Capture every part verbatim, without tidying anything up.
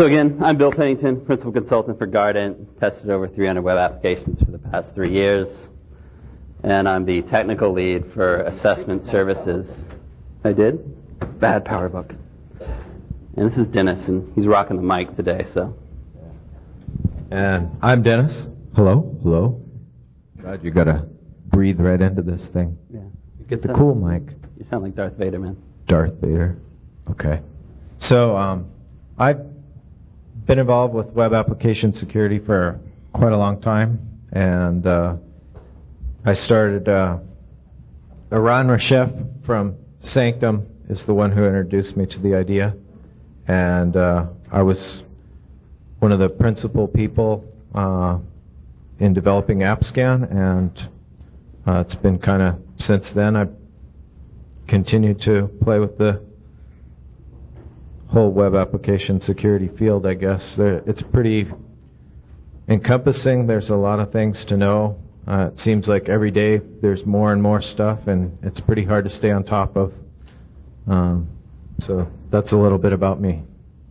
So again, I'm Bill Pennington, Principal Consultant for Guardant, tested over three hundred web applications for the past three years, and I'm the Technical Lead for Assessment Services. I did? Bad PowerBook. And this is Dennis, and he's rocking the mic today, so. And I'm Dennis. Hello, hello. God, you gotta breathe right into this thing. Yeah. You get the cool mic. You sound like Darth Vader, man. Darth Vader. Okay. So, um, I've been involved with web application security for quite a long time, and uh, I started, uh, Eran Reshef from Sanctum is the one who introduced me to the idea, and uh, I was one of the principal people uh, in developing AppScan, and uh, it's been kind of, since then, I've continued to play with the whole web application security field, I guess. There, it's pretty encompassing. There's a lot of things to know. Uh, it seems like every day there's more and more stuff, and it's pretty hard to stay on top of. Um, so that's a little bit about me.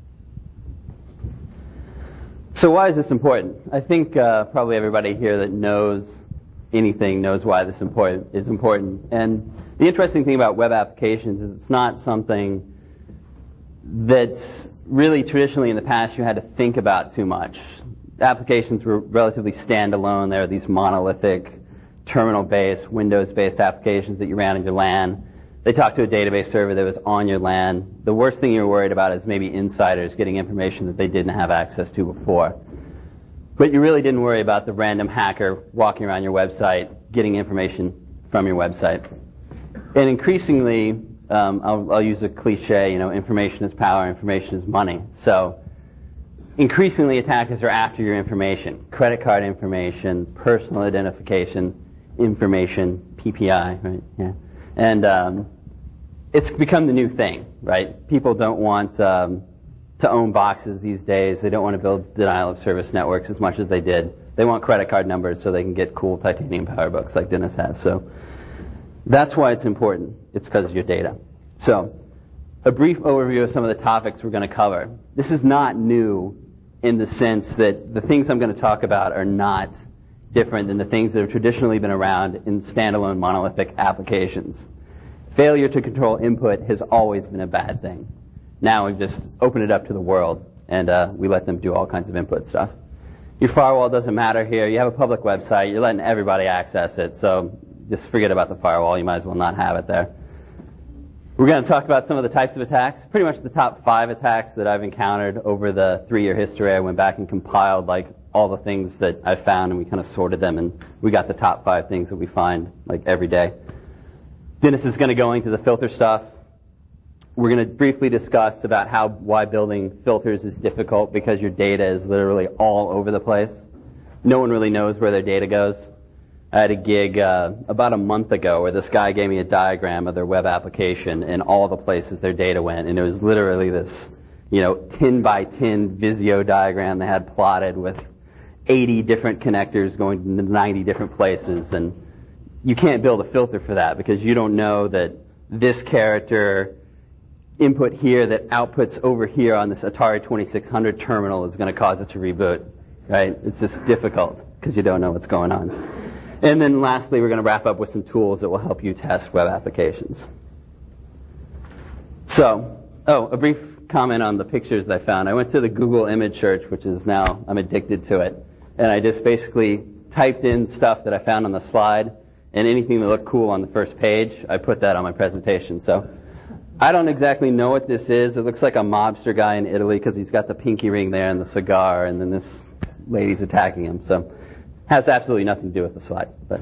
So why is this important? I think uh, probably everybody here that knows anything knows why this important is important. And the interesting thing about web applications is it's not something that's really traditionally in the past you had to think about too much. Applications were relatively standalone. They were these monolithic, terminal-based, Windows-based applications that you ran in your LAN. They talked to a database server that was on your LAN. The worst thing you were worried about is maybe insiders getting information that they didn't have access to before. But you really didn't worry about the random hacker walking around your website, getting information from your website. And increasingly, Um, I'll, I'll use a cliche, you know, information is power, information is money. So increasingly attackers are after your information, credit card information, personal identification information, P P I, right? Yeah. And um, it's become the new thing, right? People don't want um, to own boxes these days. They don't want to build denial of service networks as much as they did. They want credit card numbers so they can get cool titanium PowerBooks like Dennis has. So that's why it's important. It's because of your data. So, a brief overview of some of the topics we're going to cover. This is not new in the sense that the things I'm going to talk about are not different than the things that have traditionally been around in standalone monolithic applications. Failure to control input has always been a bad thing. Now we've just opened it up to the world, and uh, we let them do all kinds of input stuff. Your firewall doesn't matter here. You have a public website. You're letting everybody access it, so just forget about the firewall. You might as well not have it there. We're going to talk about some of the types of attacks, pretty much the top five attacks that I've encountered over the three-year history. I went back and compiled like all the things that I found, and we kind of sorted them, and we got the top five things that we find like every day. Dennis is going to go into the filter stuff. We're going to briefly discuss about how why building filters is difficult because your data is literally all over the place. No one really knows where their data goes. I had a gig uh, about a month ago where this guy gave me a diagram of their web application and all the places their data went, and it was literally this, you know, ten by ten Visio diagram they had plotted with eighty different connectors going to ninety different places, and you can't build a filter for that because you don't know that this character input here that outputs over here on this Atari twenty-six hundred terminal is going to cause it to reboot, right? It's just difficult because you don't know what's going on. And then lastly, we're going to wrap up with some tools that will help you test web applications. So, oh, a brief comment on the pictures I found. I went to the Google image search, which is now, I'm addicted to it. And I just basically typed in stuff that I found on the slide, and anything that looked cool on the first page, I put that on my presentation. So I don't exactly know what this is. It looks like a mobster guy in Italy because he's got the pinky ring there and the cigar, and then this lady's attacking him. So has absolutely nothing to do with the slide. But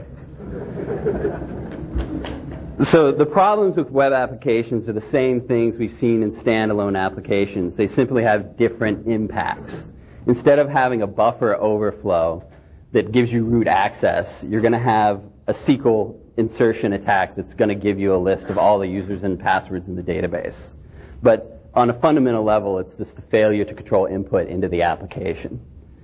so the problems with web applications are the same things we've seen in standalone applications. They simply have different impacts. Instead of having a buffer overflow that gives you root access, you're going to have a S Q L insertion attack that's going to give you a list of all the users and passwords in the database. But on a fundamental level, it's just the failure to control input into the application.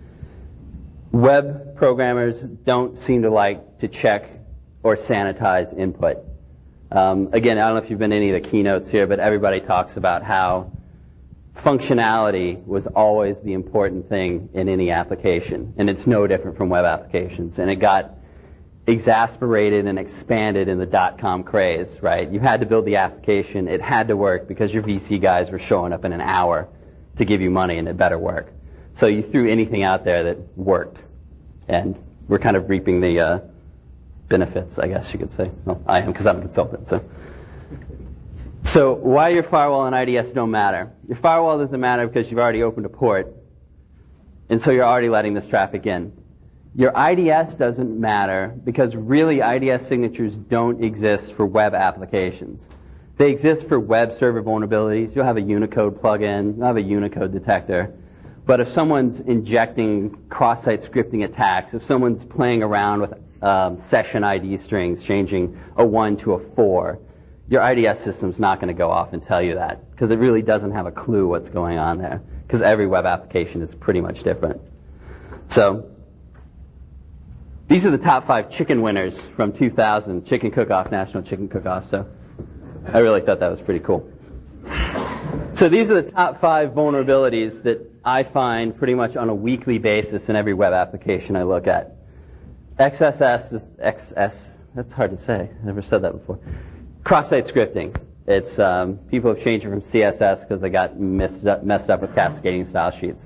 Web programmers don't seem to like to check or sanitize input. Um, again, I don't know if you've been to any of the keynotes here, but everybody talks about how functionality was always the important thing in any application, and it's no different from web applications. And it got exasperated and expanded in the dot-com craze, right? You had to build the application. It had to work because your V C guys were showing up in an hour to give you money, and it better work. So you threw anything out there that worked, and we're kind of reaping the uh, benefits, I guess you could say. Well, I am because I'm a consultant. So, so why your firewall and I D S don't matter? Your firewall doesn't matter because you've already opened a port, and so you're already letting this traffic in. Your I D S doesn't matter because really I D S signatures don't exist for web applications. They exist for web server vulnerabilities. You'll have a Unicode plugin, you'll have a Unicode detector. But if someone's injecting cross-site scripting attacks, if someone's playing around with um, session I D strings, changing a one to a four, your I D S system's not going to go off and tell you that because it really doesn't have a clue what's going on there because every web application is pretty much different. So these are the top five chicken winners from two thousand, Chicken Cook-Off, National Chicken Cook-Off. So I really thought that was pretty cool. So these are the top five vulnerabilities that I find pretty much on a weekly basis in every web application I look at. X S S is X S. That's hard to say. I never said that before. Cross-site scripting. It's um, people have changed it from C S S because they got messed up, messed up with cascading style sheets.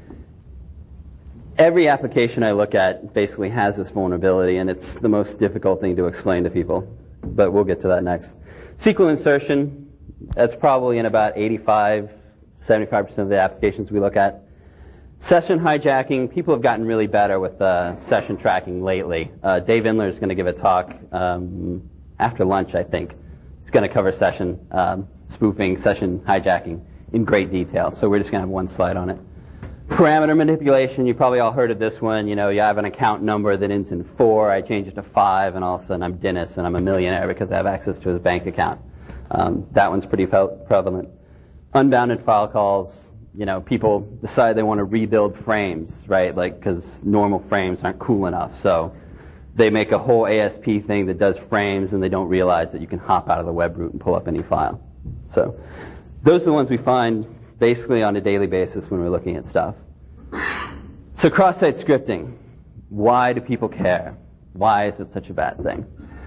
Every application I look at basically has this vulnerability, and it's the most difficult thing to explain to people. But we'll get to that next. S Q L insertion, that's probably in about eighty-five, seventy-five percent of the applications we look at. Session hijacking, people have gotten really better with uh, session tracking lately. Uh, Dave Inler is going to give a talk um, after lunch, I think. He's going to cover session um, spoofing, session hijacking in great detail. So we're just going to have one slide on it. Parameter manipulation, you probably all heard of this one. You know, you have an account number that ends in four, I change it to five, and all of a sudden I'm Dennis and I'm a millionaire because I have access to his bank account. Um, that one's pretty prevalent. Unbounded file calls, you know, people decide they want to rebuild frames, right? Like, because normal frames aren't cool enough. So they make a whole A S P thing that does frames, and they don't realize that you can hop out of the web root and pull up any file. So those are the ones we find basically on a daily basis when we're looking at stuff. So cross-site scripting. Why do people care? Why is it such a bad thing?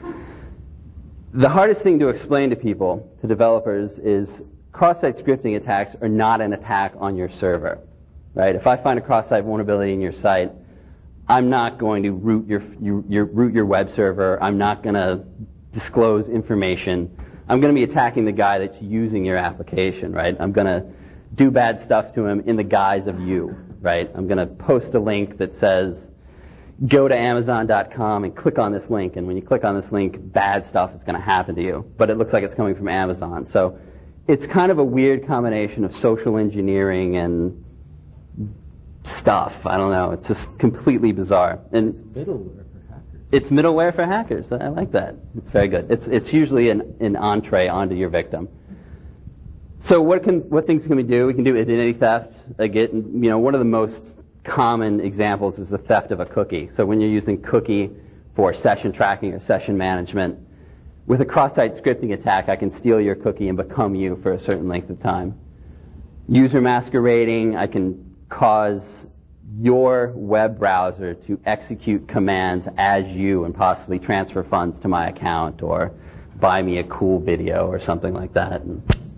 The hardest thing to explain to people, to developers, is cross-site scripting attacks are not an attack on your server, right? If I find a cross-site vulnerability in your site, I'm not going to root your, your, your, root your web server. I'm not going to disclose information. I'm going to be attacking the guy that's using your application, right? I'm going to do bad stuff to him in the guise of you, right? I'm going to post a link that says, go to Amazon dot com and click on this link, and when you click on this link, bad stuff is going to happen to you, but it looks like it's coming from Amazon. So it's kind of a weird combination of social engineering and stuff. I don't know. It's just completely bizarre. And it's middleware for hackers. It's middleware for hackers. I like that. It's very good. It's it's usually an, an entree onto your victim. So what can what things can we do? We can do identity theft. Again, you know, one of the most common examples is the theft of a cookie. So when you're using cookie for session tracking or session management, with a cross-site scripting attack, I can steal your cookie and become you for a certain length of time. User masquerading, I can cause your web browser to execute commands as you and possibly transfer funds to my account or buy me a cool video or something like that. And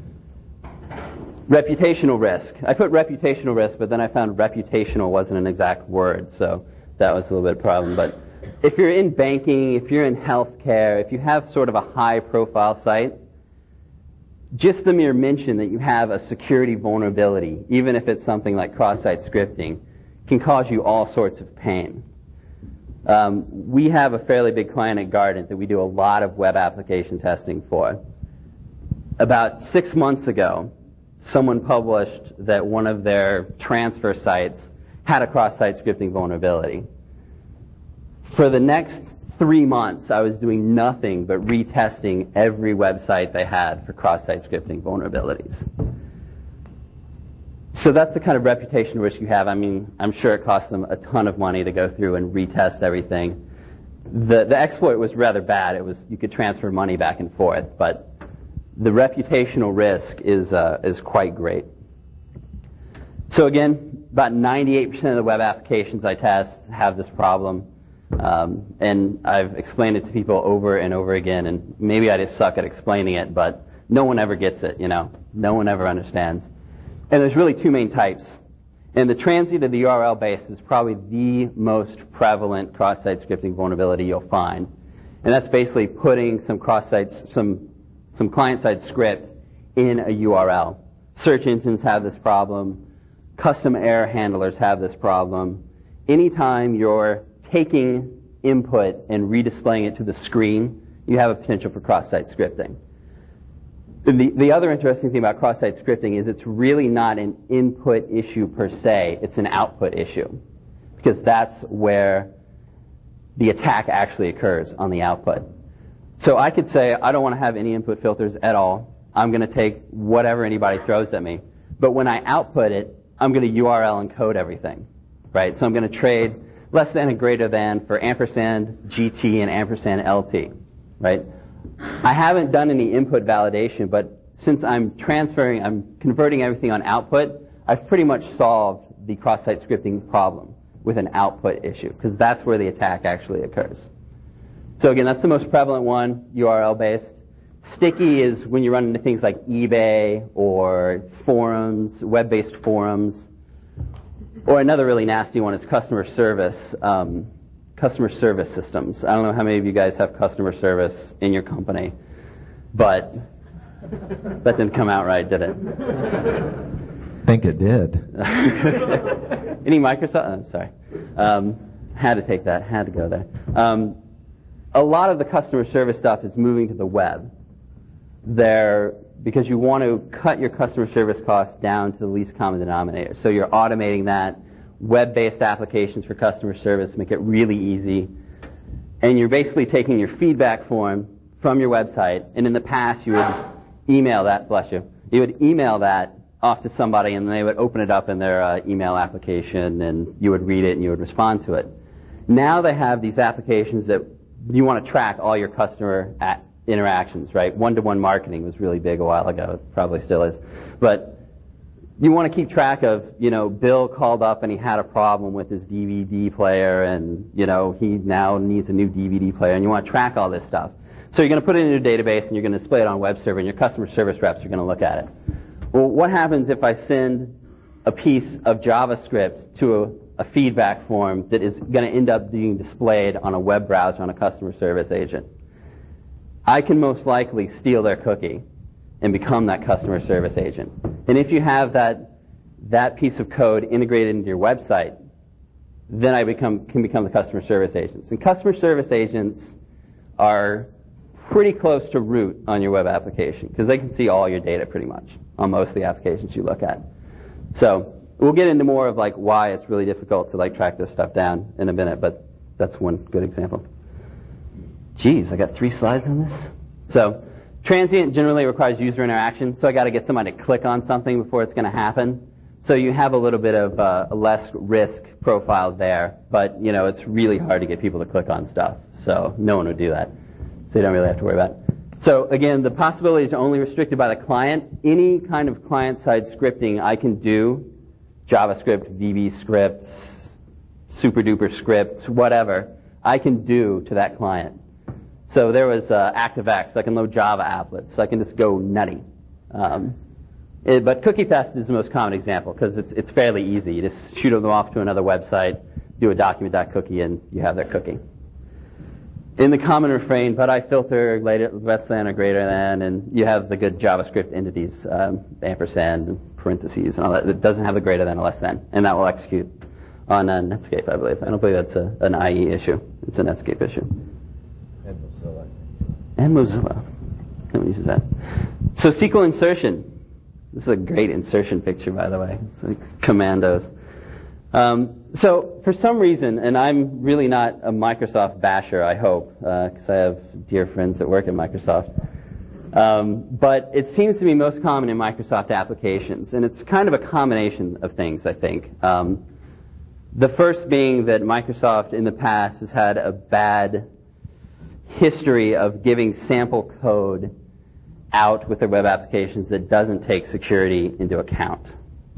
reputational risk. I put reputational risk, but then I found reputational wasn't an exact word, so that was a little bit of a problem. But if you're in banking, if you're in healthcare, if you have sort of a high-profile site, just the mere mention that you have a security vulnerability, even if it's something like cross-site scripting, can cause you all sorts of pain. Um, we have a fairly big client at Guardant that we do a lot of web application testing for. About six months ago, someone published that one of their transfer sites had a cross-site scripting vulnerability. For the next three months, I was doing nothing but retesting every website they had for cross-site scripting vulnerabilities. So that's the kind of reputation risk you have. I mean, I'm sure it cost them a ton of money to go through and retest everything. The, the exploit was rather bad. It was, you could transfer money back and forth, but the reputational risk is uh, is quite great. So again, about ninety-eight percent of the web applications I test have this problem. Um, and I've explained it to people over and over again, and maybe I just suck at explaining it, but no one ever gets it, you know. No one ever understands. And there's really two main types. And the transient of the U R L base is probably the most prevalent cross-site scripting vulnerability you'll find. And that's basically putting some cross-site, some, some client-side script in a U R L. Search engines have this problem. Custom error handlers have this problem. Anytime you're taking input and redisplaying it to the screen, you have a potential for cross-site scripting. The, the other interesting thing about cross-site scripting is it's really not an input issue per se, it's an output issue. Because that's where the attack actually occurs, on the output. So I could say, I don't want to have any input filters at all. I'm going to take whatever anybody throws at me. But when I output it, I'm going to U R L encode everything. Right? So I'm going to trade less than and greater than for ampersand G T and ampersand L T. Right? I haven't done any input validation, but since I'm transferring, I'm converting everything on output, I've pretty much solved the cross-site scripting problem with an output issue, because that's where the attack actually occurs. So again, that's the most prevalent one, U R L-based. Sticky is when you run into things like eBay or forums, web-based forums. Or another really nasty one is customer service. Um, Customer service systems. I don't know how many of you guys have customer service in your company, but that didn't come out right, did it? I think it did. Any Microsoft? I'm sorry. Um, had to take that. Had to go there. Um, a lot of the customer service stuff is moving to the web. There, because you want to cut your customer service costs down to the least common denominator. So you're automating that. Web-based applications for customer service make it really easy. And you're basically taking your feedback form from your website, and in the past you would email that, bless you, you would email that off to somebody, and they would open it up in their uh, email application, and you would read it and you would respond to it. Now they have these applications that you want to track all your customer at interactions, right? One-to-one marketing was really big a while ago. It probably still is. But you want to keep track of, you know, Bill called up and he had a problem with his D V D player, and, you know, he now needs a new D V D player, and you want to track all this stuff. So you're going to put it in your database, and you're going to display it on web server, and your customer service reps are going to look at it. Well, what happens if I send a piece of JavaScript to a, a feedback form that is going to end up being displayed on a web browser on a customer service agent? I can most likely steal their cookie and become that customer service agent. And if you have that that piece of code integrated into your website, then I become can become the customer service agents. And customer service agents are pretty close to root on your web application, because they can see all your data pretty much on most of the applications you look at. So we'll get into more of like why it's really difficult to like track this stuff down in a minute, but that's one good example. Geez, I got three slides on this. So transient generally requires user interaction, so I got to get somebody to click on something before it's going to happen. So you have a little bit of uh, a less risk profile there, but you know it's really hard to get people to click on stuff. So no one would do that. So you don't really have to worry about it. So again, the possibilities are only restricted by the client. Any kind of client-side scripting I can do, JavaScript, V B scripts, super-duper scripts, whatever, I can do to that client. So there was uh, ActiveX. I can load Java applets. So I can just go nutty. Um, it, but cookie theft is the most common example because it's it's fairly easy. You just shoot them off to another website, do a document.cookie, and you have their cookie. In the common refrain, but I filter later, less than or greater than, and you have the good JavaScript entities, um, ampersand, and parentheses, and all that. It doesn't have the greater than or less than, and that will execute on uh, Netscape, I believe. I don't believe that's a, an I E issue. It's a Netscape issue. And Mozilla. And Mozilla. No one uses that. So S Q L insertion. This is a great insertion picture, by the way. It's like commandos. Um, so for some reason, and I'm really not a Microsoft basher, I hope, because uh, I have dear friends that work at Microsoft. Um, but it seems to be most common in Microsoft applications, and it's kind of a combination of things, I think. Um, the first being that Microsoft in the past has had a bad history of giving sample code out with their web applications that doesn't take security into account.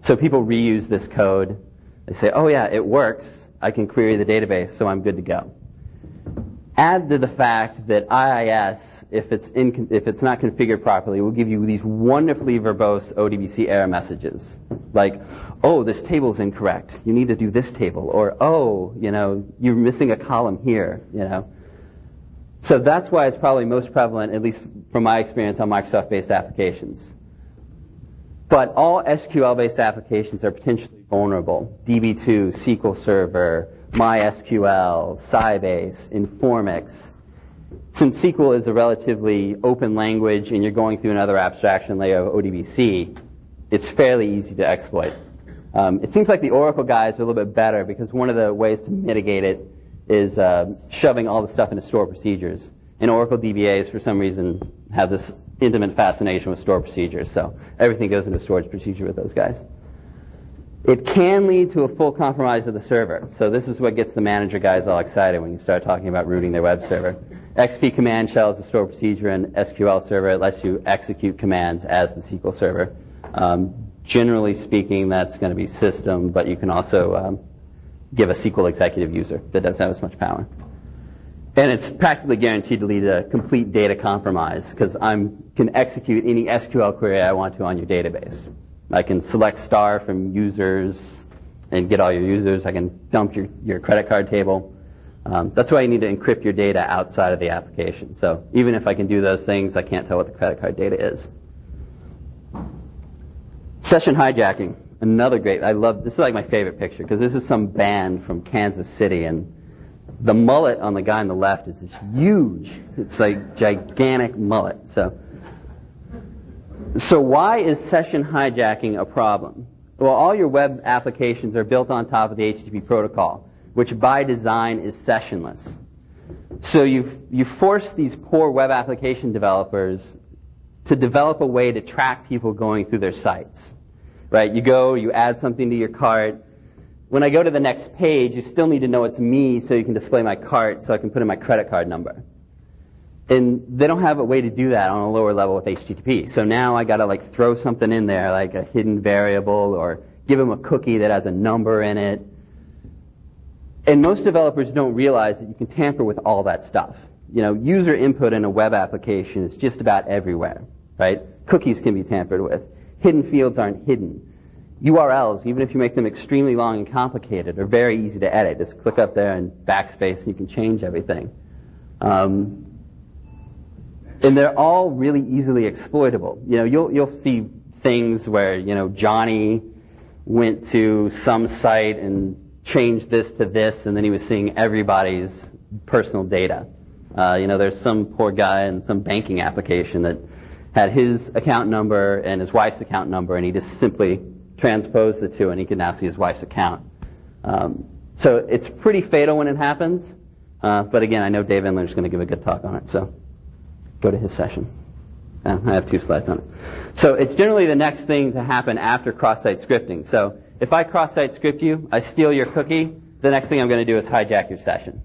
So people reuse this code. They say, oh yeah, it works. I can query the database, so I'm good to go. Add to the fact that I I S, if it's, in, if it's not configured properly, will give you these wonderfully verbose O D B C error messages. Like, oh, this table's incorrect. You need to do this table. Or, oh, you know, you're missing a column here, you know. So that's why it's probably most prevalent, at least from my experience, on Microsoft-based applications. But all S Q L-based applications are potentially vulnerable. D B two, S Q L Server, MySQL, Sybase, Informix. Since S Q L is a relatively open language and you're going through another abstraction layer of O D B C, it's fairly easy to exploit. Um, it seems like the Oracle guys are a little bit better because one of the ways to mitigate it is uh, shoving all the stuff into store procedures. And Oracle D B As, for some reason, have this intimate fascination with store procedures, so everything goes into storage procedure with those guys. It can lead to a full compromise of the server. So this is what gets the manager guys all excited when you start talking about rooting their web server. X P command shell is a store procedure in S Q L Server. It lets you execute commands as the S Q L Server. Um, generally speaking, that's going to be system, but you can also um, give a S Q L executive user that doesn't have as much power. And it's practically guaranteed to lead to a complete data compromise because I can execute any S Q L query I want to on your database. I can select star from users and get all your users. I can dump your, your credit card table. Um, that's why you need to encrypt your data outside of the application. So even if I can do those things, I can't tell what the credit card data is. Session hijacking, another great, I love, this is like my favorite picture because this is some band from Kansas City and the mullet on the guy on the left is huge. It's like gigantic mullet. So, so why is session hijacking a problem? Well, all your web applications are built on top of the H T T P protocol, which by design is sessionless. So you you force these poor web application developers to develop a way to track people going through their sites. Right? You go, you add something to your cart. When I go to the next page, you still need to know it's me so you can display my cart so I can put in my credit card number. And they don't have a way to do that on a lower level with H T T P. So now I got to like throw something in there like a hidden variable or give them a cookie that has a number in it. And most developers don't realize that you can tamper with all that stuff. You know, user input in a web application is just about everywhere, right? Cookies can be tampered with. Hidden fields aren't hidden. U R Ls, even if you make them extremely long and complicated, are very easy to edit. Just click up there and backspace and you can change everything. Um, and they're all really easily exploitable. You know, you'll you'll see things where, you know, Johnny went to some site and changed this to this, and then he was seeing everybody's personal data. Uh, you know, there's some poor guy in some banking application that had his account number and his wife's account number, and he just simply transposed the two, and he can now see his wife's account. Um, so it's pretty fatal when it happens. Uh, but again, I know Dave Endler is going to give a good talk on it, so go to his session. Uh, I have two slides on it. So it's generally the next thing to happen after cross-site scripting. So if I cross-site script you, I steal your cookie, the next thing I'm going to do is hijack your session.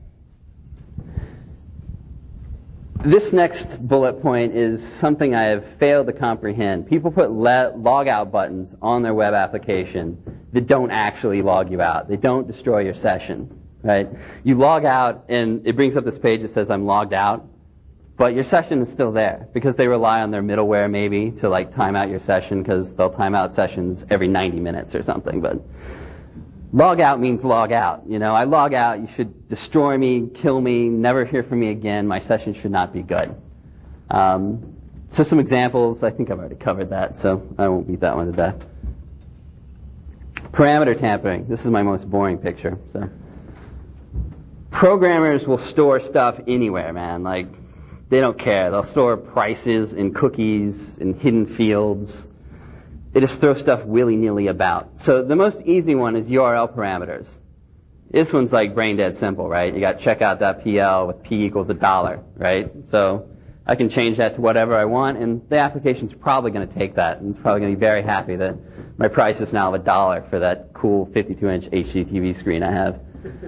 This next bullet point is something I have failed to comprehend. People put le- log out buttons on their web application that don't actually log you out. They don't destroy your session, right? You log out and it brings up this page that says I'm logged out, but your session is still there because they rely on their middleware maybe to like time out your session because they'll time out sessions every ninety minutes or something. But log out means log out. You know, I log out, you should destroy me, kill me, never hear from me again. My session should not be good. Um, so some examples, I think I've already covered that, so I won't beat that one to death. Parameter tampering. This is my most boring picture. So programmers will store stuff anywhere, man. Like, they don't care. They'll store prices and cookies and hidden fields. They just throw stuff willy-nilly about. So the most easy one is U R L parameters. This one's like brain dead simple, right? You got checkout.pl with p equals a dollar, right? So I can change that to whatever I want, and the application's probably going to take that, and it's probably going to be very happy that my price is now a dollar for that cool fifty-two inch H D T V screen I have.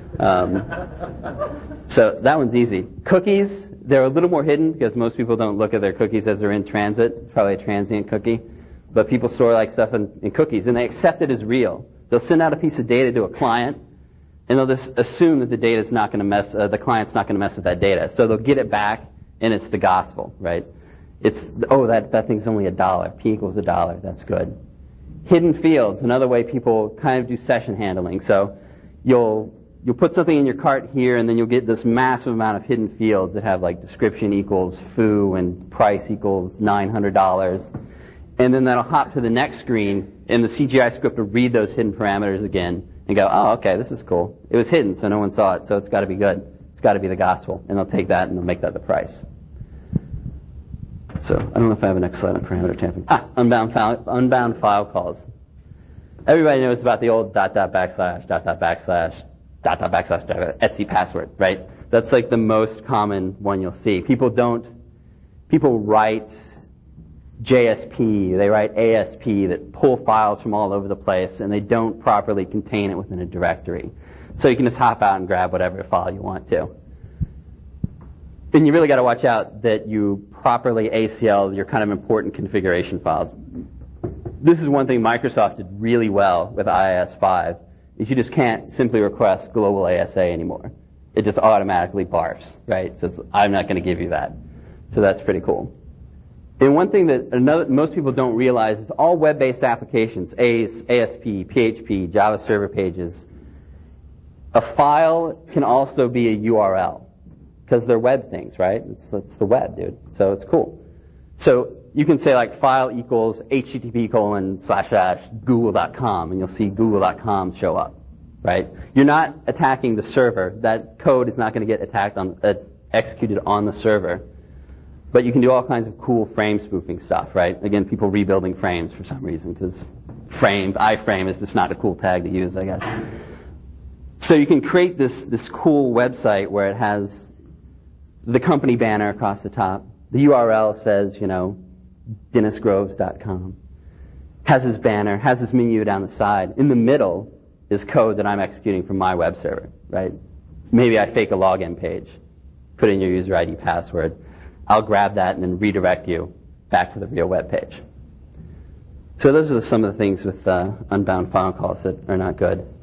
Um, so that one's easy. Cookies, they're a little more hidden because most people don't look at their cookies as they're in transit. It's probably a transient cookie. but people store like stuff in, in cookies, and they accept it as real. They'll send out a piece of data to a client, and they'll just assume that the data is not going to mess, uh, the client's not going to mess with that data. So they'll get it back, and it's the gospel, right? It's, oh, that, that thing's only a dollar. P equals a dollar. That's good. Hidden fields, another way people kind of do session handling. So you'll you'll put something in your cart here, and then you'll get this massive amount of hidden fields that have like description equals foo and price equals nine hundred dollars. And then that'll hop to the next screen, and the C G I script will read those hidden parameters again and go, oh, okay, this is cool. It was hidden, so no one saw it, so it's got to be good. It's got to be the gospel. And they'll take that and they'll make that the price. So I don't know if I have an next slide on parameter tampering. Ah, unbound file, unbound file calls. Everybody knows about the old dot dot backslash, dot dot backslash, dot dot backslash, Etsy password, right? That's like the most common one you'll see. People don't, people write J S P, they write A S P that pull files from all over the place, and they don't properly contain it within a directory. So you can just hop out and grab whatever file you want to. And you really got to watch out that you properly A C L your kind of important configuration files. This is one thing Microsoft did really well with I I S five, is you just can't simply request global A S A anymore. It just automatically barfs, right? It says, I'm not going to give you that. So that's pretty cool. And one thing that another, most people don't realize is all web-based applications, A S P, P H P, Java server pages, a file can also be a U R L. Because they're web things, right? It's, it's the web, dude. So it's cool. So you can say like file equals H T T P colon slash slash google dot com, and you'll see google dot com show up, right? You're not attacking the server. That code is not going to get attacked on, uh, executed on the server. But you can do all kinds of cool frame spoofing stuff, right? Again, people rebuilding frames for some reason, because frame, iframe is just not a cool tag to use, I guess. So you can create this, this cool website where it has the company banner across the top. The U R L says, you know, dennis groves dot com. Has his banner, has his menu down the side. In the middle is code that I'm executing from my web server, right? Maybe I fake a login page, put in your user I D password. I'll grab that and then redirect you back to the real web page. So those are some of the things with uh, unbound file calls that are not good.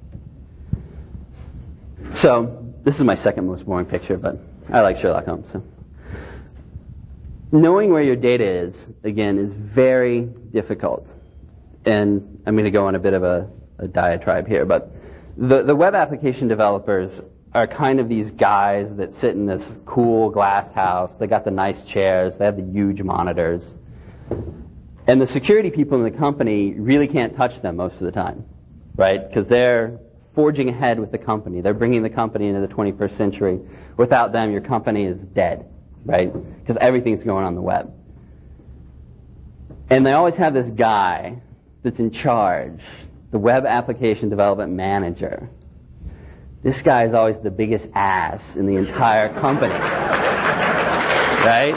So this is my second most boring picture, but I like Sherlock Holmes. So. Knowing where your data is, again, is very difficult. And I'm going to go on a bit of a, a diatribe here, but the, the web application developers are kind of these guys that sit in this cool glass house. They got the nice chairs. They have the huge monitors. And the security people in the company really can't touch them most of the time, right? Because they're forging ahead with the company. They're bringing the company into the twenty-first century. Without them, your company is dead, right? Because everything's going on the web. And they always have this guy that's in charge, the web application development manager. This guy is always the biggest ass in the entire company, right?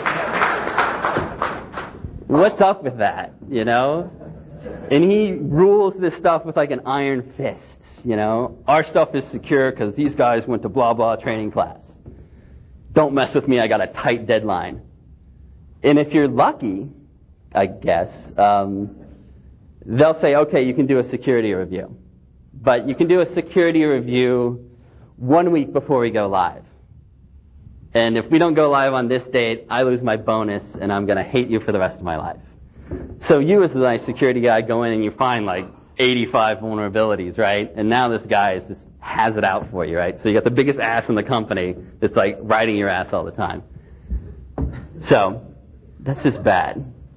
What's up with that, you know? And he rules this stuff with like an iron fist, you know? Our stuff is secure because these guys went to blah blah training class. Don't mess with me, I got a tight deadline. And if you're lucky, I guess, um, they'll say, okay, you can do a security review. But you can do a security review one week before we go live. And if we don't go live on this date, I lose my bonus and I'm going to hate you for the rest of my life. So you as the nice security guy go in and you find like eighty-five vulnerabilities, right? And now this guy is just has it out for you, right? So you got the biggest ass in the company that's like riding your ass all the time. So that's just bad.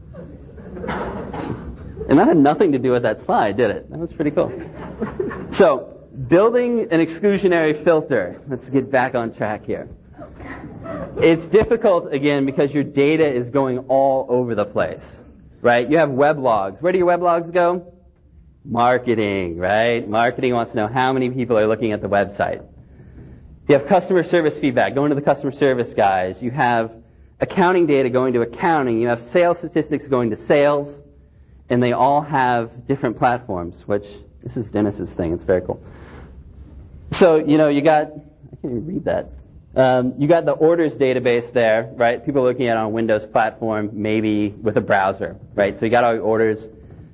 And that had nothing to do with that slide, did it? That was pretty cool. So building an exclusionary filter. Let's get back on track here. It's difficult, again, because your data is going all over the place, right? You have weblogs. Where do your weblogs go? Marketing, right? Marketing wants to know how many people are looking at the website. You have customer service feedback going to the customer service guys. You have accounting data going to accounting. You have sales statistics going to sales. And they all have different platforms, which this is Dennis's thing. It's very cool. So, you know, you got, I can't even read that. Um, you got the orders database there, right? People are looking at it on a Windows platform, maybe with a browser, right? So you got all your orders.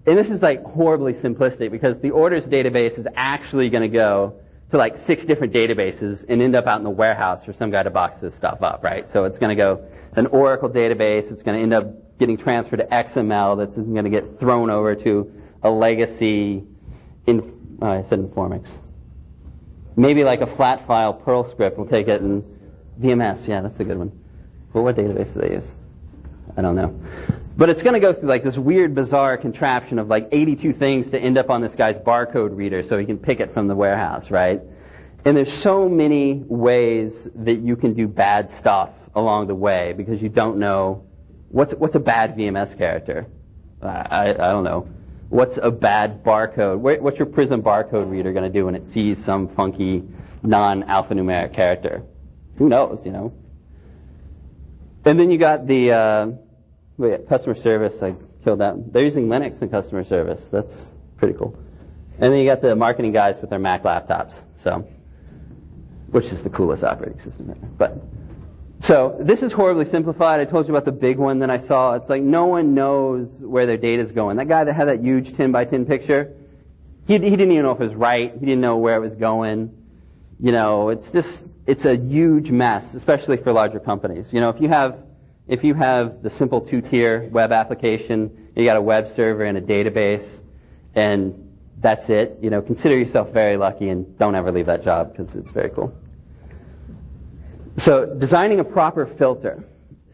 and this is like horribly simplistic because the orders database is actually going to go to like six different databases and end up out in the warehouse for some guy to box this stuff up, right? So it's going to go an Oracle database. It's going to end up getting transferred to X M L. That's going to get thrown over to a legacy, in, oh, I said Informix. Maybe like a flat file Perl script. We'll take it in V M S. Yeah, that's a good one. Well, what database do they use? I don't know. But it's going to go through like this weird, bizarre contraption of like eighty-two things to end up on this guy's barcode reader so he can pick it from the warehouse, right? And there's so many ways that you can do bad stuff along the way because you don't know what's what's a bad V M S character. I, I don't know. What's a bad barcode? What's your Prism barcode reader going to do when it sees some funky non-alphanumeric character? Who knows, you know? And then you got the uh, wait, customer service. I killed that. They're using Linux in customer service. That's pretty cool. And then you got the marketing guys with their Mac laptops. So, which is the coolest operating system ever. But so this is horribly simplified. I told you about the big one that I saw. It's like no one knows where their data's going. That guy that had that huge ten by ten picture, he, he didn't even know if it was right. He didn't know where it was going. You know, it's just, it's a huge mess, especially for larger companies. You know, if you have, if you have the simple two-tier web application, you got a web server and a database, and that's it, you know, consider yourself very lucky and don't ever leave that job because it's very cool. So designing a proper filter.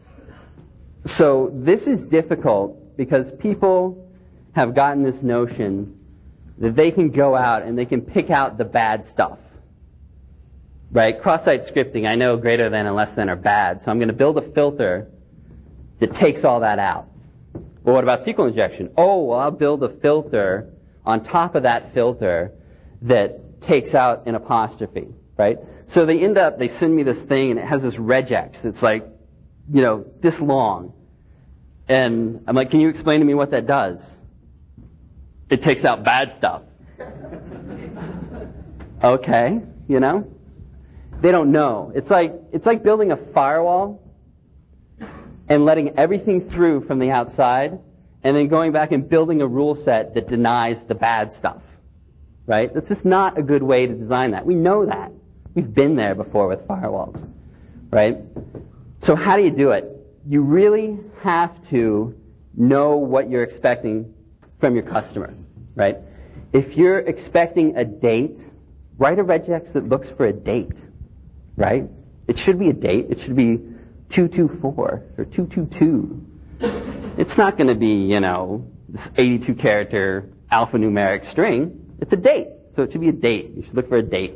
So this is difficult because people have gotten this notion that they can go out and they can pick out the bad stuff. Right? Cross-site scripting, I know greater than and less than are bad, so I'm going to build a filter that takes all that out. Well, what about S Q L injection? Oh, well, I'll build a filter on top of that filter that takes out an apostrophe. Right? So they end up, they send me this thing, and it has this regex that's like, you know, this long. And I'm like, can you explain to me what that does? It takes out bad stuff. Okay, you know? They don't know. It's like, it's like building a firewall and letting everything through from the outside, and then going back and building a rule set that denies the bad stuff. Right? That's just not a good way to design that. We know that. We've been there before with firewalls, right? So how do you do it? You really have to know what you're expecting from your customer, right? If you're expecting a date, write a regex that looks for a date, right? It should be a date. It should be two two four or two two two. It's not going to be, you know, this eighty-two character alphanumeric string. It's a date, so it should be a date. You should look for a date.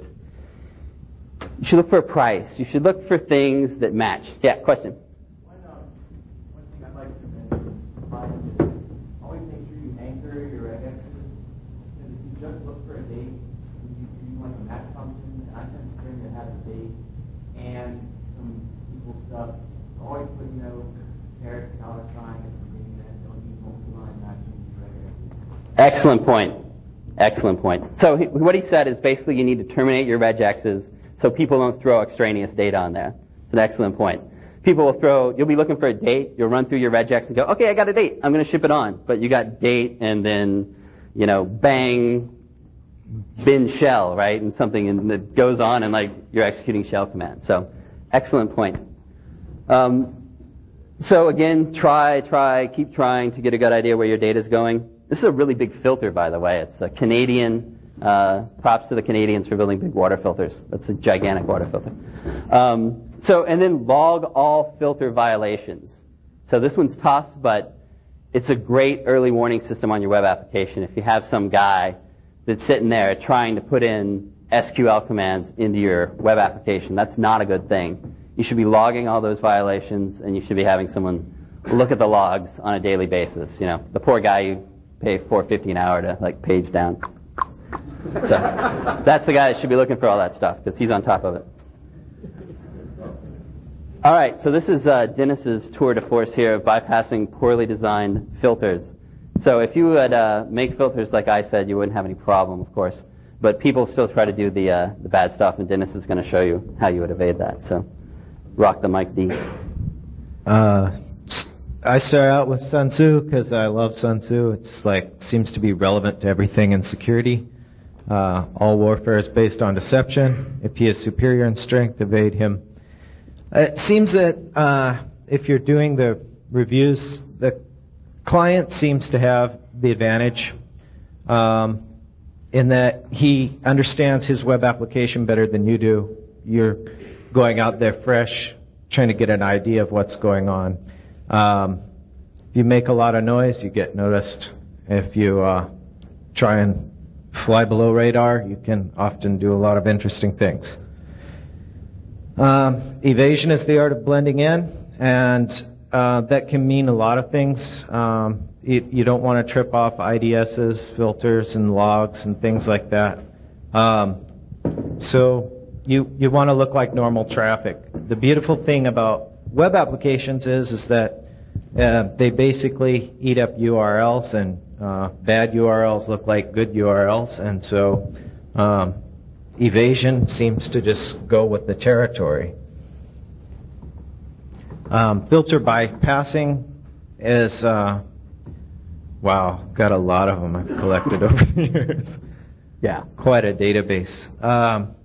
You should look for a price. You should look for things that match. Yeah, question? One, um, one thing I'd like to mention is always make sure you anchor your regexes. Because if you just look for a date, you, you want a match function, and I tend to bring that has a date and some equal stuff. So always put, you know, caret, dollar sign, and something that don't use multi-line matching your regexes. Excellent point. Excellent point. So he, what he said is basically you need to terminate your regexes so people don't throw extraneous data on there. It's an excellent point. People will throw, you'll be looking for a date, you'll run through your regex and go, okay, I got a date, I'm going to ship it on. But you got date and then, you know, bang, bin shell, right? And something and that goes on and like you're executing shell command. So, excellent point. Um, so again, try, try, keep trying to get a good idea where your data is going. This is a really big filter, by the way. It's a Canadian, uh, props to the Canadians for building big water filters. That's a gigantic water filter. Um, so, and then log all filter violations. So this one's tough, but it's a great early warning system on your web application. If you have some guy that's sitting there trying to put in S Q L commands into your web application, that's not a good thing. You should be logging all those violations, and you should be having someone look at the logs on a daily basis. You know, the poor guy you pay four fifty an hour to like page down. So that's the guy that should be looking for all that stuff because he's on top of it. All right, so this is uh, Dennis's tour de force here of bypassing poorly designed filters. So if you would uh, make filters like I said, you wouldn't have any problem, of course. But people still try to do the uh, the bad stuff, and Dennis is going to show you how you would evade that. So rock the mic, D. Uh, I started out with Sun Tzu because I love Sun Tzu. It's like seems to be relevant to everything in security. Uh, all warfare is based on deception. If he is superior in strength, evade him. It seems that uh, if you're doing the reviews, the client seems to have the advantage um, in that he understands his web application better than you do. You're going out there fresh, trying to get an idea of what's going on. Um, if you make a lot of noise, you get noticed. If you uh, try and fly below radar, you can often do a lot of interesting things. Um, evasion is the art of blending in, and uh, that can mean a lot of things. Um, you, you don't want to trip off I D Ss, filters, and logs and things like that. Um, so you you want to look like normal traffic. The beautiful thing about web applications is is that uh, they basically eat up U R Ls, and uh, bad U R Ls look like good U R Ls, and so um, evasion seems to just go with the territory. Um, filter bypassing is uh, wow, got a lot of them I've collected over the years. Yeah, quite a database. Um,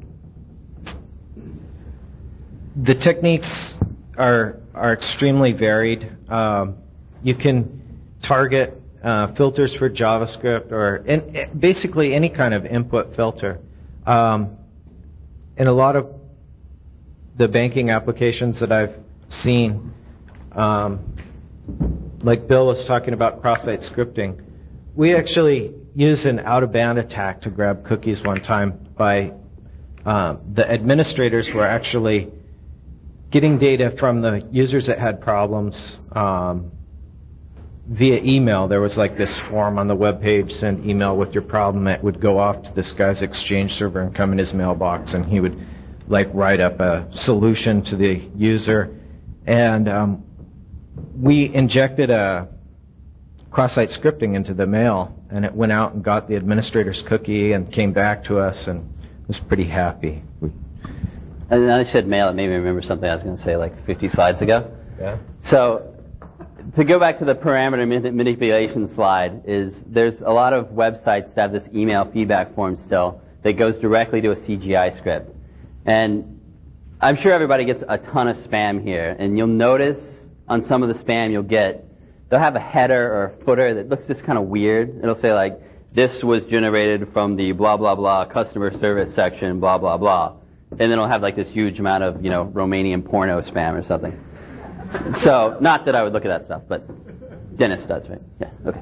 the techniques are are extremely varied. Um, you can target uh, filters for JavaScript or in, basically any kind of input filter. Um, in a lot of the banking applications that I've seen, um, like Bill was talking about cross-site scripting, we actually used an out-of-band attack to grab cookies one time by um, the administrators were actually getting data from the users that had problems um, via email. There was like this form on the web page, send email with your problem. It would go off to this guy's Exchange server and come in his mailbox, and he would like write up a solution to the user. And um, we injected a cross-site scripting into the mail, and it went out and got the administrator's cookie and came back to us, and was pretty happy. We, And then I said mail. It made me remember something I was going to say like fifty slides ago. yeah. So to go back to the parameter manipulation slide, is there's a lot of websites that have this email feedback form still that goes directly to a C G I script. And I'm sure everybody gets a ton of spam here. And you'll notice on some of the spam you'll get, they'll have a header or a footer that looks just kind of weird. It'll say like, this was generated from the blah, blah, blah customer service section, blah, blah, blah. And then it'll have like this huge amount of, you know, Romanian porno spam or something. So, not that I would look at that stuff, but Dennis does, right? Yeah, okay.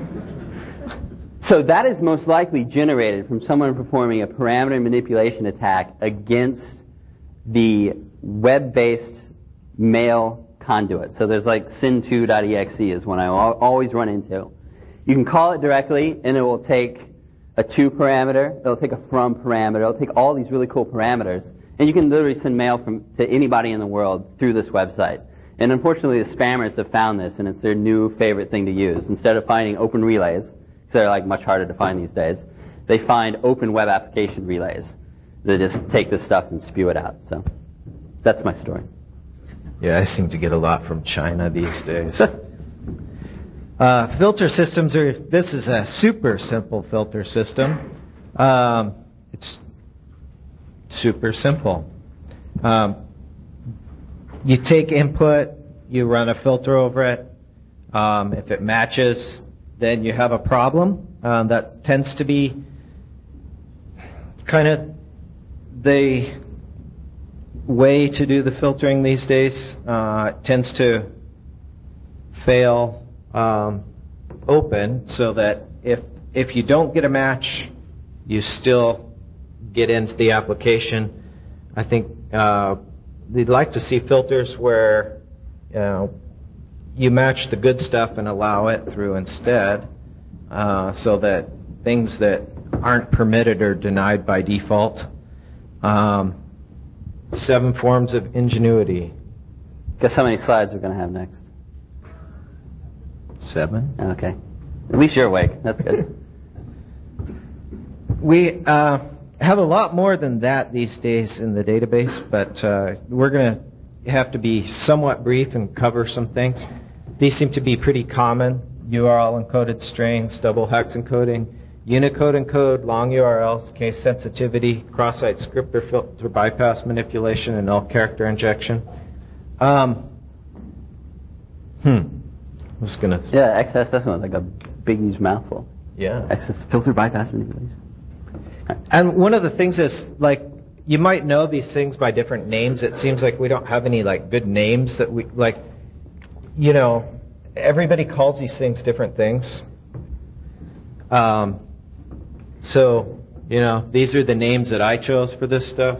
So that is most likely generated from someone performing a parameter manipulation attack against the web-based mail conduit. So there's like sin two dot E X E is one I always run into. You can call it directly, and it will take a to parameter, it'll take a from parameter, it'll take all these really cool parameters, and you can literally send mail from to anybody in the world through this website. And unfortunately, the spammers have found this, and it's their new favorite thing to use. Instead of finding open relays, because they're like much harder to find these days, they find open web application relays. They just take this stuff and spew it out. So that's my story. Yeah, I seem to get a lot from China these days. Uh, filter systems are, this is a super simple filter system. Um, it's super simple. Um, you take input, you run a filter over it. Um, if it matches, then you have a problem. Um, that tends to be kind of the way to do the filtering these days. Uh, it tends to fail Um, open, so that if if you don't get a match, you still get into the application. I think uh, they'd like to see filters where you know, you match the good stuff and allow it through instead, uh, so that things that aren't permitted are denied by default. Um, seven forms of ingenuity. Guess how many slides we're going to have next? Seven. Okay. At least you're awake. That's good. We uh, have a lot more than that these days in the database, but uh, we're going to have to be somewhat brief and cover some things. these seem to be pretty common. U R L encoded strings, double hex encoding, Unicode encode, long U R Ls, case sensitivity, cross-site script or filter bypass manipulation, and null character injection. Um, hmm. I'm just gonna. Th- yeah, X S S one like a big, huge mouthful. Yeah. X S S filter bypass manipulation. And one of the things is, like, you might know these things by different names. It seems like we don't have any, like, good names that we, like, you know, everybody calls these things different things. Um, so, you know, these are the names that I chose for this stuff.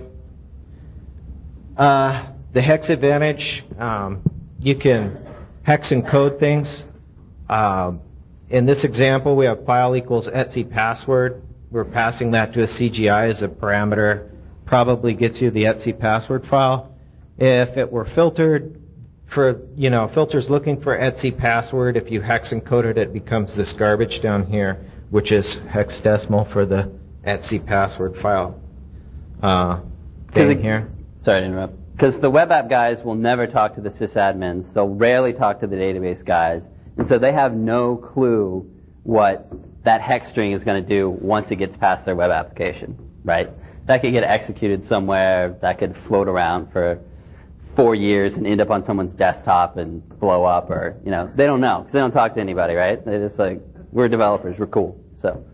Uh, the hex advantage, um, you can hex encode things. Um, in this example, we have file equals etc password. We're passing that to a C G I as a parameter. Probably gets you the etc password file. If it were filtered for, you know, filters looking for etc password, if you hex encoded it, it becomes this garbage down here, which is hexadecimal for the etc password file. Uh, thing it, here. Sorry to interrupt. Because the web app guys will never talk to the sysadmins. They'll rarely talk to the database guys. And so they have no clue what that hex string is going to do once it gets past their web application, right? That could get executed somewhere. That could float around for four years and end up on someone's desktop and blow up, or, you know, they don't know because they don't talk to anybody, right? They're just like, we're developers, we're cool. So.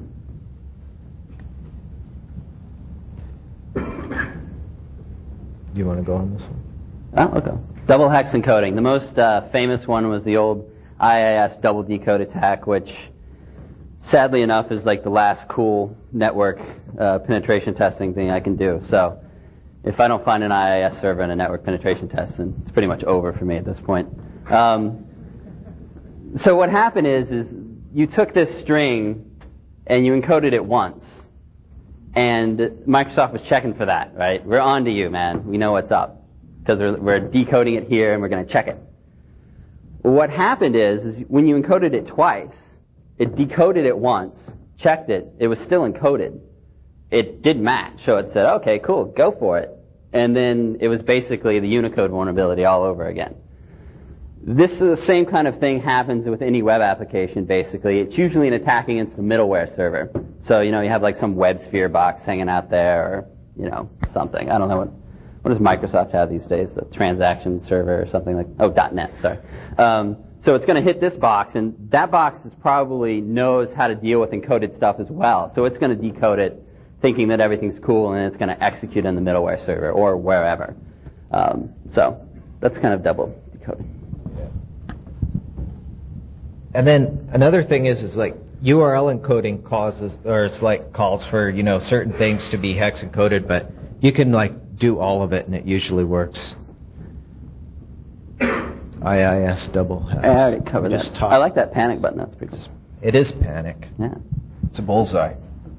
Do you want to go on this one? Oh, okay. Double hex encoding. The most uh, famous one was the old I I S double decode attack, which sadly enough is like the last cool network uh, penetration testing thing I can do. So if I don't find an I I S server and a network penetration test, then it's pretty much over for me at this point. Um, so what happened is, is you took this string and you encoded it once. And Microsoft was checking for that, right? We're on to you, man. We know what's up. Because we're, we're decoding it here and we're going to check it. What happened is, is when you encoded it twice, it decoded it once, checked it, it was still encoded. It did match, so it said, okay, cool, go for it. And then it was basically the Unicode vulnerability all over again. This is the same kind of thing happens with any web application, basically. It's usually an attack against a middleware server. So, you know, you have like some WebSphere box hanging out there, or, you know, something. I don't know what, what does Microsoft have these days? The transaction server or something like, oh, .NET, sorry. Um, so it's going to hit this box, and that box is probably knows how to deal with encoded stuff as well. So it's going to decode it, thinking that everything's cool, and it's going to execute in the middleware server or wherever. Um, so that's kind of double decoding. And then another thing is, is like U R L encoding causes, or it's like calls for, you know, certain things to be hex encoded, but you can like do all of it and it usually works. I I S double hex. I already covered Just that. talk. I like that panic button. That's pretty cool. It is panic. Yeah. It's a bullseye.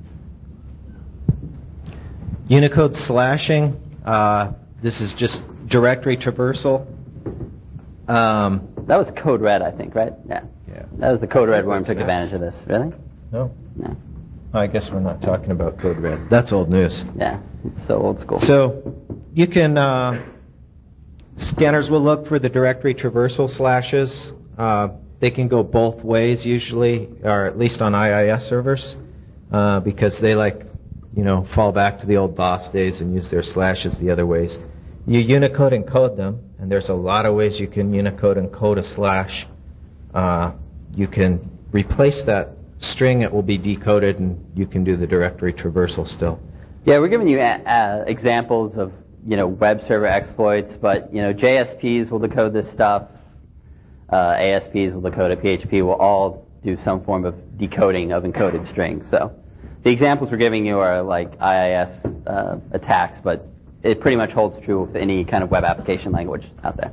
Unicode slashing. Uh, this is just directory traversal. Um, That was Code Red, I think, right? Yeah. Yeah. That was the Code Red worm What's took next? advantage of this. Really? No. No. I guess we're not talking about Code Red. That's old news. Yeah. It's so old school. So you can, uh, scanners will look for the directory traversal slashes. Uh, they can go both ways usually, or at least on I I S servers, uh, because they like, you know, fall back to the old DOS days and use their slashes the other ways. You Unicode encode them, and there's a lot of ways you can Unicode encode a slash. Uh, you can replace that string, it will be decoded, and you can do the directory traversal still. Yeah, we're giving you uh, examples of, you know, web server exploits, but, you know, J S Ps will decode this stuff. Uh, A S Ps will decode it. P H P will all do some form of decoding of encoded strings. So the examples we're giving you are like I I S uh, attacks, but it pretty much holds true with any kind of web application language out there.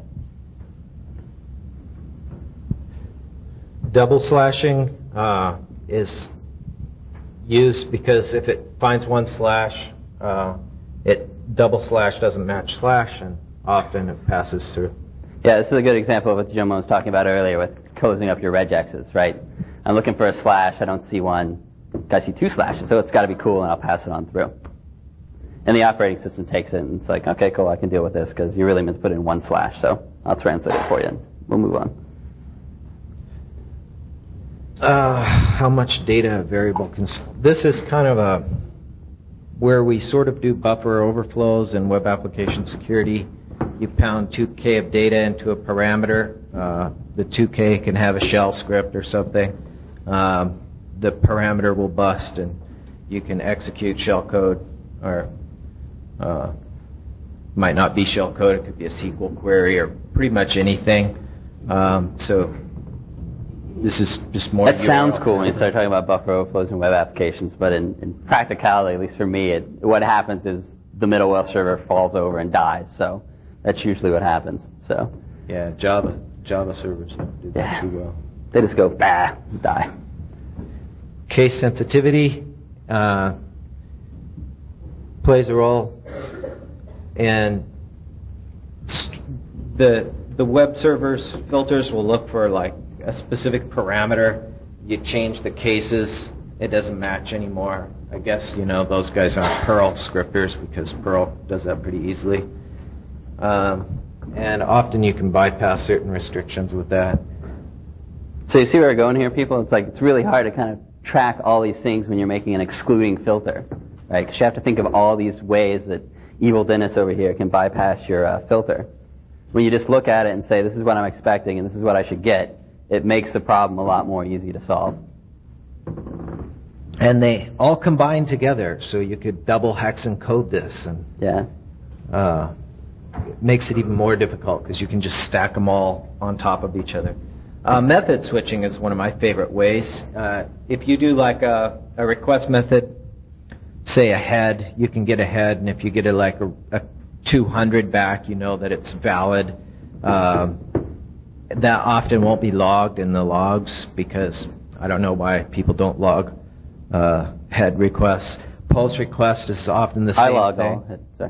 Double slashing uh, is used because if it finds one slash, uh, it double slash doesn't match slash, and often it passes through. Yeah, this is a good example of what Jim was talking about earlier with closing up your regexes, right? I'm looking for a slash, I don't see one, I see two slashes, so it's got to be cool, and I'll pass it on through. And the operating system takes it, and it's like, okay, cool, I can deal with this, because you really meant to put in one slash, so I'll translate it for you, and we'll move on. Uh, how much data a variable can... This is kind of a where we sort of do buffer overflows in web application security. You pound two K of data into a parameter. Uh, the two K can have a shell script or something. Um, the parameter will bust, and you can execute shell code, or uh, might not be shell code. It could be a S Q L query or pretty much anything. Um, so this is just more... That sounds cool when you start talking about buffer overflows in web applications, but in, in practicality, at least for me, it, what happens is the middle web server falls over and dies. So that's usually what happens. So yeah, Java Java servers don't do that yeah. too well. They just go, bah, die. Case sensitivity uh, plays a role, and st- the the web server's filters will look for like a specific parameter. You change the cases, it doesn't match anymore. I guess, you know, those guys aren't Perl scripters because Perl does that pretty easily. Um, and often you can bypass certain restrictions with that. So you see where we're going here, people? It's like it's really hard to kind of track all these things when you're making an excluding filter, right? Because you have to think of all these ways that evil Dennis over here can bypass your uh, filter. When you just look at it and say, this is what I'm expecting and this is what I should get, it makes the problem a lot more easy to solve. And they all combine together, so you could double hex encode this, and yeah, uh, it makes it even more difficult because you can just stack them all on top of each other. Uh, method switching is one of my favorite ways. Uh, if you do like a, a request method, say a head, you can get a head, and if you get a, like a, a two hundred back, you know that it's valid. Um, that often won't be logged in the logs because I don't know why people don't log uh, head requests. Post request is often the same I log thing. all. Sorry.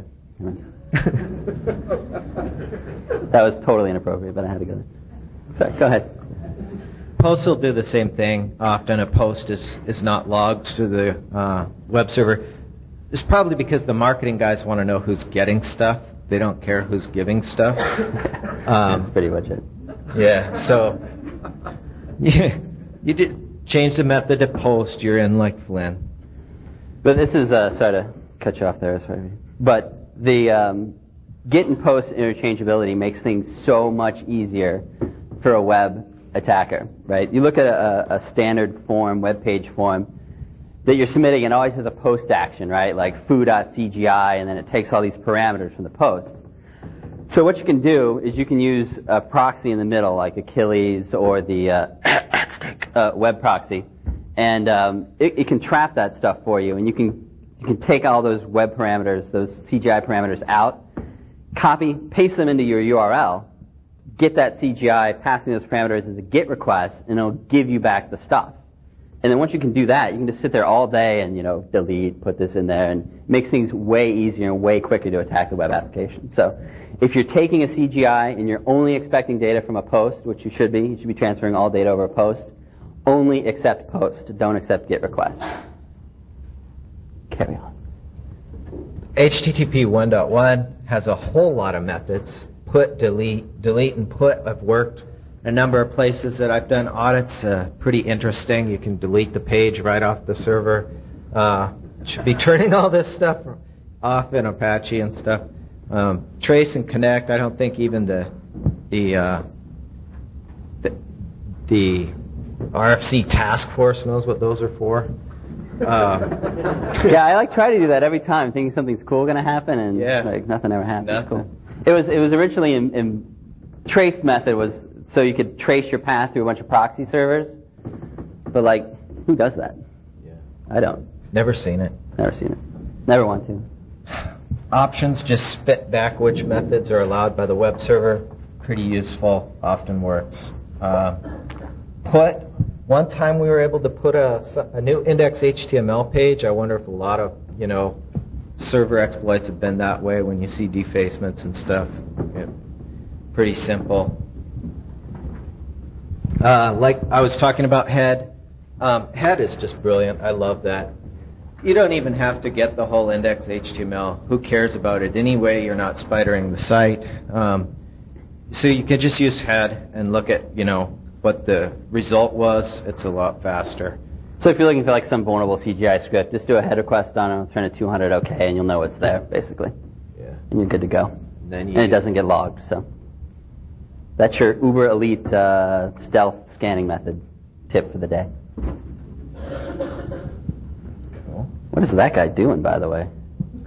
That was totally inappropriate, but I had to go there. Sorry, go ahead. Posts will do the same thing. Often a post is, is not logged to the uh, web server. It's probably because the marketing guys want to know who's getting stuff. They don't care who's giving stuff. Um, That's pretty much it. Yeah, so yeah, you did change the method to post, you're in like Flynn. But this is, uh, sorry to cut you off there, sorry. But the um, get and post interchangeability makes things so much easier for a web attacker, right? You look at a, a standard form, web page form, that you're submitting, and always has a post action, right? Like foo.cgi, and then it takes all these parameters from the post. So what you can do is you can use a proxy in the middle, like Achilles or the uh, uh, web proxy, and um, it, it can trap that stuff for you, and you can you can take all those web parameters, those C G I parameters out, copy, paste them into your U R L, get that C G I, passing those parameters as a GET request, and it'll give you back the stuff. And then once you can do that, you can just sit there all day and, you know, delete, put this in there, and it makes things way easier and way quicker to attack the web application. So if you're taking a C G I and you're only expecting data from a post, which you should be, you should be transferring all data over a post, only accept post. Don't accept GET requests. Carry on. H T T P one point one has a whole lot of methods. Put, delete, delete and put have worked a number of places that I've done audits. Uh, pretty interesting. You can delete the page right off the server. Uh, should be turning all this stuff off in Apache and stuff. Um, trace and connect. I don't think even the the uh, the, the R F C task force knows what those are for. Uh, yeah, I like try to do that every time, thinking something's cool going to happen, and yeah. like nothing ever happens. Nothing. Cool. It was it was originally in, in trace method was so you could trace your path through a bunch of proxy servers, but like who does that? Yeah. I don't. Never seen it. Never seen it. Never want to. Options just spit back which methods are allowed by the web server. Pretty useful. Often works. Uh, put. One time we were able to put a, a new index H T M L page. I wonder if a lot of, you know, server exploits have been that way when you see defacements and stuff. Yeah. Pretty simple. Uh, like I was talking about head. Um, head is just brilliant. I love that. You don't even have to get the whole index H T M L. Who cares about it anyway? You're not spidering the site. Um, so you can just use head and look at, you know, what the result was, it's a lot faster. So if you're looking for like some vulnerable C G I script, just do a head request on it, turn it two hundred OK, and you'll know it's there, basically. Yeah. And you're good to go. And, then you and it doesn't get logged, so. That's your uber elite uh, stealth scanning method tip for the day. Cool. What is that guy doing, by the way?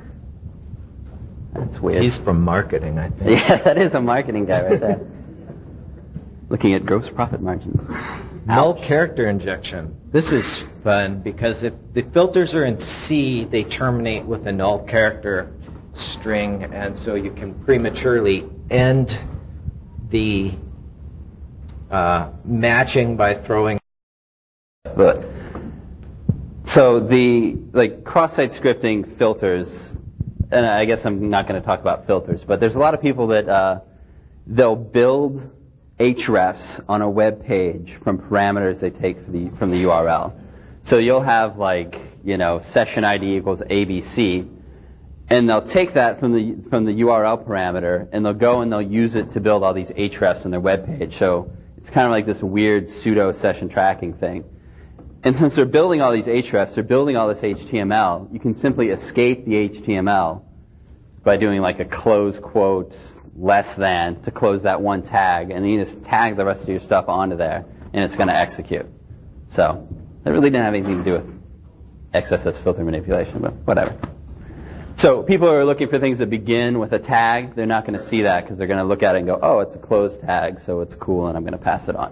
That's weird. He's from marketing, I think. Yeah, that is a marketing guy right there. Looking at gross profit margins. Null character injection. This is fun because if the filters are in C, they terminate with a null character string, and so you can prematurely end the uh, matching by throwing. But so the like cross-site scripting filters, and I guess I'm not going to talk about filters, but there's a lot of people that uh, they'll build hrefs on a web page from parameters they take from the, from the U R L. So you'll have like, you know, session I D equals A B C, and they'll take that from the from the U R L parameter, and they'll go and they'll use it to build all these hrefs on their web page. So it's kind of like this weird pseudo session tracking thing. And since they're building all these hrefs, they're building all this H T M L, you can simply escape the H T M L by doing like a close quote less than to close that one tag, and then you just tag the rest of your stuff onto there, and it's going to execute. So that really didn't have anything to do with X S S filter manipulation, but whatever. So people who are looking for things that begin with a tag, they're not going to see that because they're going to look at it and go, oh, it's a closed tag, so it's cool, and I'm going to pass it on.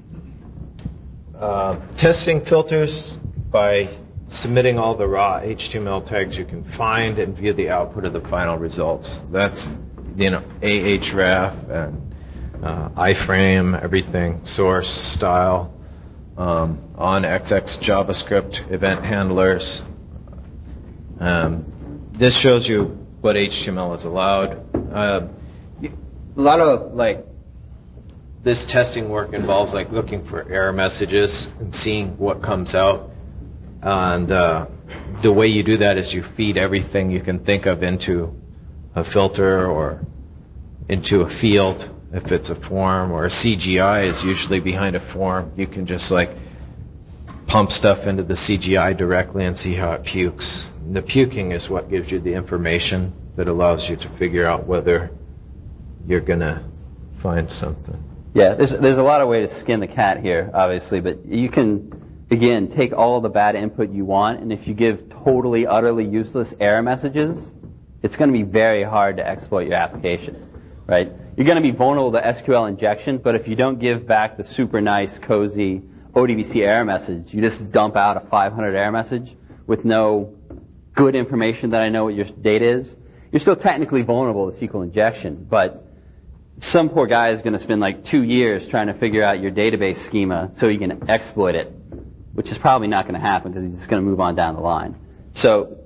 Uh, testing filters by submitting all the raw H T M L tags you can find and view the output of the final results. That's, you know, Ahref and uh, iframe, everything, source, style, um, on X X JavaScript, event handlers. Um, this shows you what H T M L is allowed. Uh, a lot of like this testing work involves like looking for error messages and seeing what comes out. And uh, the way you do that is you feed everything you can think of into a filter or into a field. If it's a form, or a C G I is usually behind a form, you can just like pump stuff into the C G I directly and see how it pukes. And the puking is what gives you the information that allows you to figure out whether you're going to find something. Yeah, there's there's a lot of ways to skin the cat here, obviously, but you can, again, take all the bad input you want, and if you give totally, utterly useless error messages, it's going to be very hard to exploit your application, right? You're going to be vulnerable to S Q L injection, but if you don't give back the super nice, cozy O D B C error message, you just dump out a five hundred error message with no good information that I know what your data is, you're still technically vulnerable to S Q L injection, but some poor guy is going to spend like two years trying to figure out your database schema so he can exploit it, which is probably not going to happen because he's just going to move on down the line. So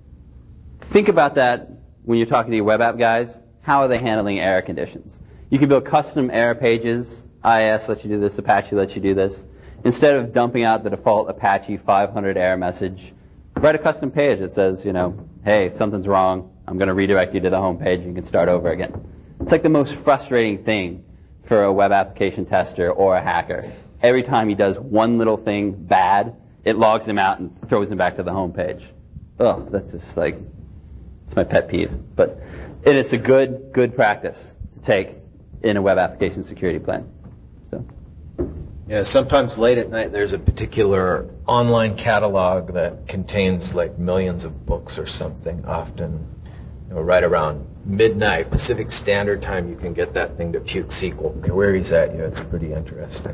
think about that when you're talking to your web app guys. How are they handling error conditions? You can build custom error pages. I I S lets you do this. Apache lets you do this. Instead of dumping out the default Apache five hundred error message, write a custom page that says, you know, hey, something's wrong. I'm going to redirect you to the home page. You can start over again. It's like the most frustrating thing for a web application tester or a hacker. Every time he does one little thing bad, it logs him out and throws him back to the home page. Oh, that's just like, it's my pet peeve. But and it's a good, good practice to take in a web application security plan. So. Yeah, sometimes late at night there's a particular online catalog that contains like millions of books or something. Often, you know, right around midnight Pacific Standard Time, you can get that thing to puke S Q L queries at you. It's pretty interesting.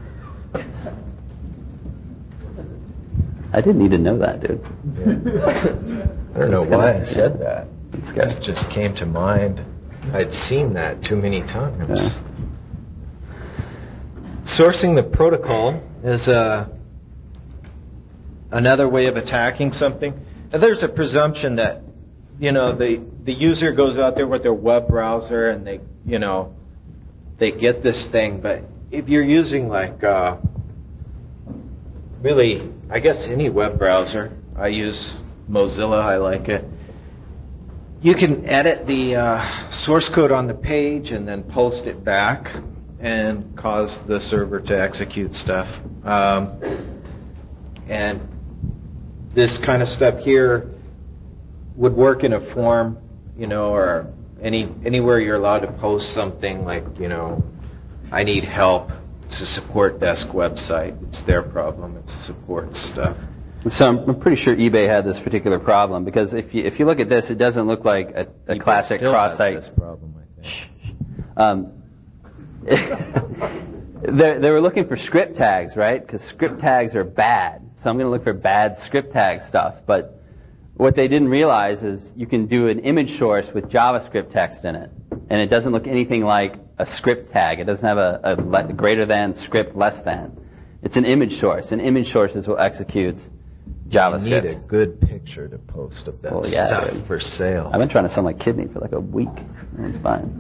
I didn't need to know that, dude. Yeah. I don't know why I said that. It's good. It just came to mind. I'd seen that too many times. Yeah. Sourcing the protocol is uh, another way of attacking something. And there's a presumption that, you know, the the user goes out there with their web browser and they, you know, they get this thing. But if you're using like uh, really, I guess any web browser, I use Mozilla, I like it. You can edit the uh, source code on the page and then post it back and cause the server to execute stuff. Um, and this kind of stuff here would work in a form, you know, or any anywhere you're allowed to post something like, you know, I need help. It's a support desk website. It's their problem. It's support stuff. So I'm, I'm pretty sure eBay had this particular problem, because if you if you look at this, it doesn't look like a, a eBay classic still cross-site. has this problem, I think. Shh, shh. Um, they they were looking for script tags, right? Because script tags are bad. So I'm going to look for bad script tag stuff. But what they didn't realize is you can do an image source with JavaScript text in it, and it doesn't look anything like a script tag. It doesn't have a, a le- greater than, script less than. It's an image source, and image sources will execute JavaScript. You need a good picture to post of that Well, yeah, stuff dude. for sale. I've been trying to sell my kidney for like a week. It's fine.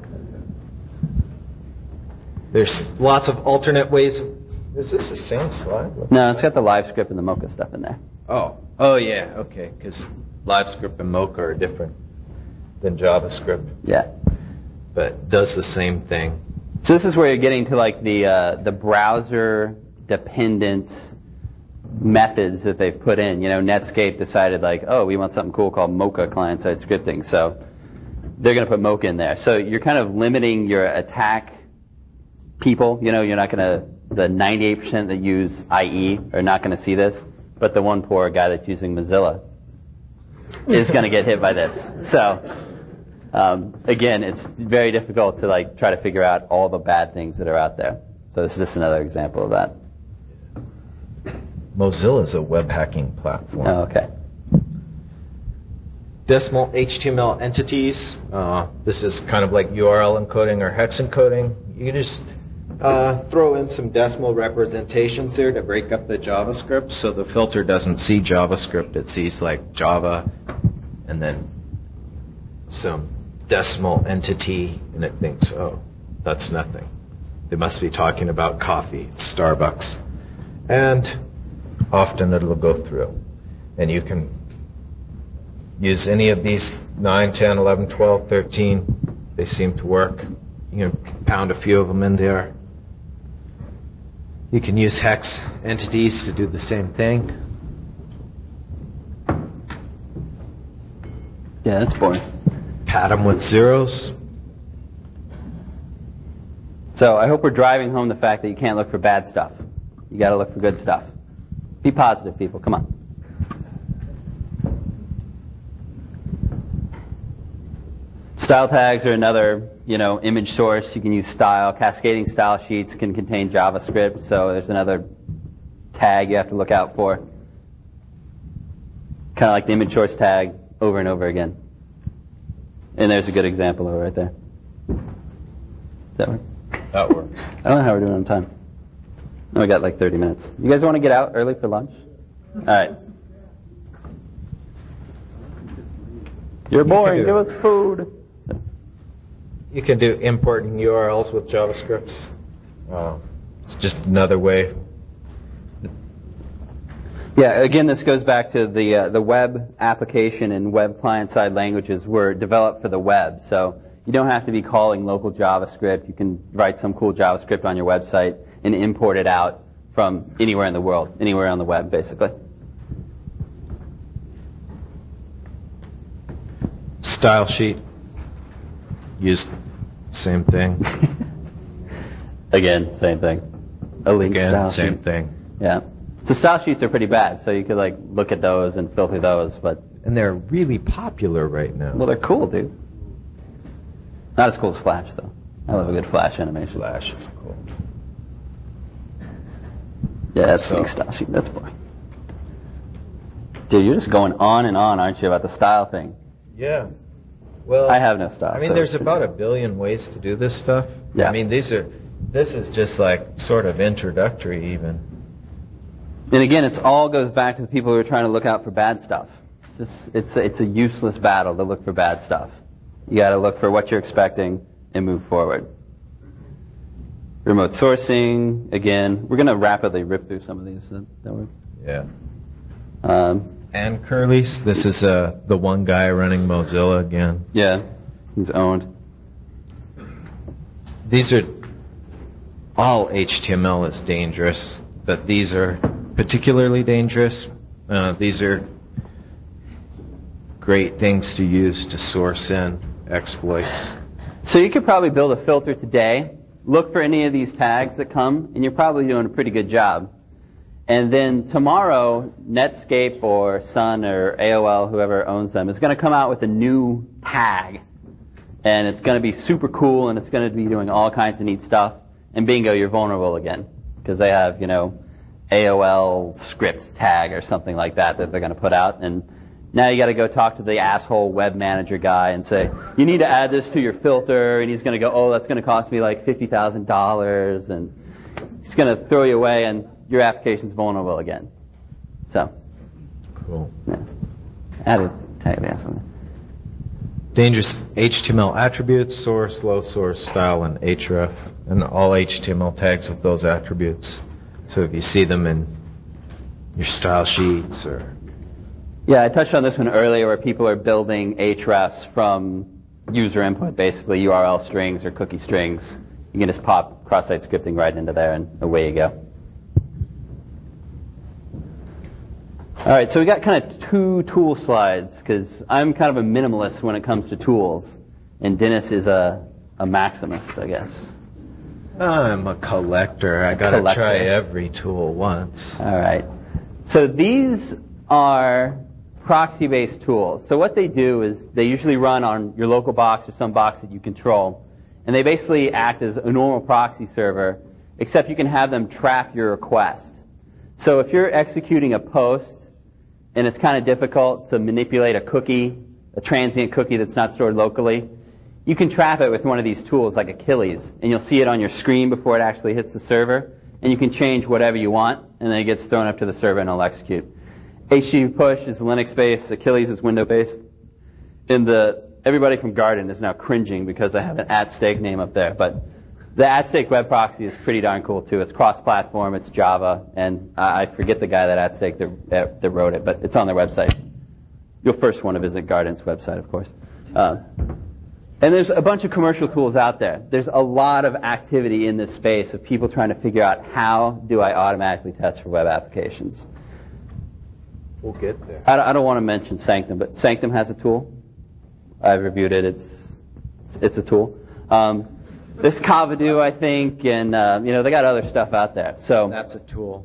There's lots of alternate ways. Of, is this the same slide? No, it's got the LiveScript and the Mocha stuff in there. Oh, oh yeah, okay. Because LiveScript and Mocha are different than JavaScript, Yeah. but does the same thing. So this is where you're getting to like the uh, the browser dependent methods that they've put in. You know, Netscape decided like, oh, we want something cool called Mocha client-side scripting, so they're going to put Mocha in there. So you're kind of limiting your attack people. You know, you're not going to, the ninety-eight percent that use I E are not going to see this, but the one poor guy that's using Mozilla is going to get hit by this. So um, again, it's very difficult to like try to figure out all the bad things that are out there. So this is just another example of that. Mozilla is a web hacking platform. Oh, okay. Decimal H T M L entities. Uh, this is kind of like U R L encoding or hex encoding. You can just uh, throw in some decimal representations there to break up the JavaScript, so the filter doesn't see JavaScript. It sees like Java and then some decimal entity, and it thinks, oh, that's nothing. They must be talking about coffee. It's Starbucks. And often it'll go through. And you can use any of these nine, ten, eleven, twelve, thirteen. They seem to work. You can pound a few of them in there. You can use hex entities to do the same thing. Yeah, that's boring. Pad them with zeros. So I hope we're driving home the fact that you can't look for bad stuff. You got to look for good stuff. Be positive, people. Come on. Style tags are another, you know, image source. You can use style. Cascading style sheets can contain JavaScript, so there's another tag you have to look out for. Kind of like the image source tag over and over again. And there's a good example of it right there. Does that work? That works. I don't know how we're doing on time. No, we got like thirty minutes. You guys want to get out early for lunch? All right. You're boring. Give us food. You can do importing U R Ls with JavaScripts. Uh, it's just another way. Yeah, again, this goes back to the uh, the web application and web client-side languages were developed for the web. So you don't have to be calling local JavaScript. You can write some cool JavaScript on your website and import it out from anywhere in the world, anywhere on the web, basically. Style sheet. Used same thing. Again, same thing. A link Again, style same sheet. thing. Yeah. So style sheets are pretty bad, so you could like look at those and filter those, but And they're really popular right now. well, they're cool, dude. Not as cool as Flash, though. I love a good Flash animation. Flash is cool. Yeah, that's So- link style sheet. That's boring. Dude, you're just going on and on, aren't you, about the style thing? Yeah. Well, I have no style. I mean, so- there's about a billion ways to do this stuff. Yeah. I mean, these are. This is just like sort of introductory, even. And again, it all goes back to the people who are trying to look out for bad stuff. It's just, it's a, it's a useless battle to look for bad stuff. You got to look for what you're expecting and move forward. Remote sourcing, again, we're going to rapidly rip through some of these. That, that work? Yeah. Um, And Curly's. This is uh, the one guy running Mozilla again. yeah, he's owned. These are all H T M L is dangerous, but these are particularly dangerous. Uh, these are great things to use to source in exploits. So you could probably build a filter today, look for any of these tags that come, and you're probably doing a pretty good job. And then tomorrow, Netscape or Sun or A O L, whoever owns them, is going to come out with a new tag. And it's going to be super cool, and it's going to be doing all kinds of neat stuff. And bingo, you're vulnerable again. Because they have, you know, A O L script tag or something like that that they're going to put out. And now you got to go talk to the asshole web manager guy and say, you need to add this to your filter. And he's going to go, oh, that's going to cost me like fifty thousand dollars. And he's going to throw you away, and your application's vulnerable again. So. Cool. Yeah. Add a tag there something. Dangerous H T M L attributes, source, low source, style, and href, and all H T M L tags with those attributes. So if you see them in your style sheets or... Yeah, I touched on this one earlier where people are building hrefs from user input, basically U R L strings or cookie strings. You can just pop cross-site scripting right into there, and away you go. All right, so we got kind of two tool slides because I'm kind of a minimalist when it comes to tools, and Dennis is a, a maximist, I guess. I'm a collector. I got to Collector. try every tool once. All right. So these are proxy-based tools. So what they do is they usually run on your local box or some box that you control, and they basically act as a normal proxy server, except you can have them track your request. So if you're executing a post, and it's kind of difficult to manipulate a cookie, a transient cookie that's not stored locally, you can trap it with one of these tools like Achilles, and you'll see it on your screen before it actually hits the server, and you can change whatever you want, and then it gets thrown up to the server and it'll execute. H T T P push is Linux-based, Achilles is Windows-based, and the everybody from Garden is now cringing because I have an at stake name up there, but the at stake web proxy is pretty darn cool too. It's cross-platform, it's Java, and I forget the guy that at stake that, that wrote it, but it's on their website. You'll first want to visit Garden's website, of course. Uh, and there's a bunch of commercial tools out there. There's a lot of activity in this space of people trying to figure out how do I automatically test for web applications. We'll get there. I don't, I don't want to mention Sanctum, but Sanctum has a tool. I've reviewed it. It's it's, it's a tool. Um, there's Kavadu, I think, and uh, you know they got other stuff out there. So That's a tool.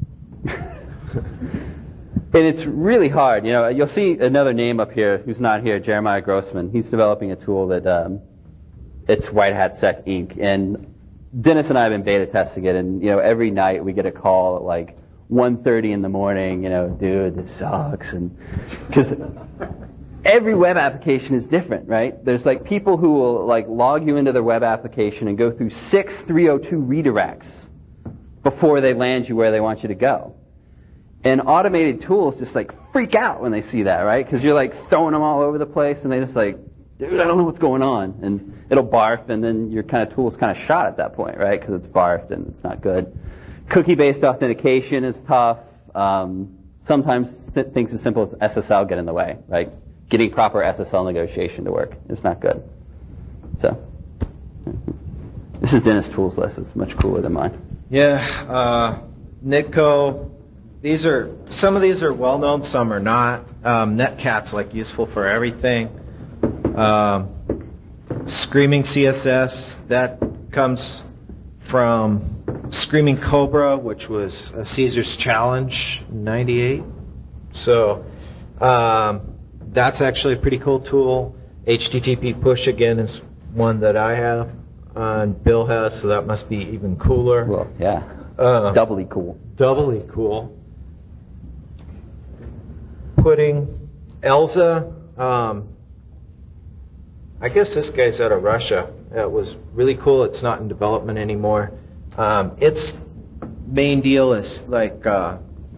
And it's really hard. You know, you'll see another name up here who's not here, Jeremiah Grossman. He's developing a tool that um, it's White Hat Sec Incorporated. And Dennis and I have been beta testing it, and you know, every night we get a call at like one thirty in the morning. You know, dude, this sucks, and because every web application is different, right? There's like people who will like log you into their web application and go through six three oh two redirects before they land you where they want you to go. And automated tools just like freak out when they see that, right? Because you're like throwing them all over the place, and they just like, dude, I don't know what's going on, and it'll barf, and then your kind of tool's kind of shot at that point, right? Because it's barfed and it's not good. Cookie-based authentication is tough. Um, sometimes th- things as simple as S S L get in the way, right? Getting proper S S L negotiation to work is not good. So this is Dennis' tools list. It's much cooler than mine. Yeah, uh, Nitco. These are some of these are well known, some are not. Um, Netcat's like useful for everything. Um, Screaming C S S, that comes from Screaming Cobra, which was a Caesar's Challenge in ninety-eight. So um, that's actually a pretty cool tool. H T T P push again is one that I have and Bill has, so that must be even cooler. Well, yeah, Uh, doubly cool. Doubly cool. Putting Elza, um, I guess this guy's out of Russia. It was really cool. It's not in development anymore. Um, its main deal is like uh,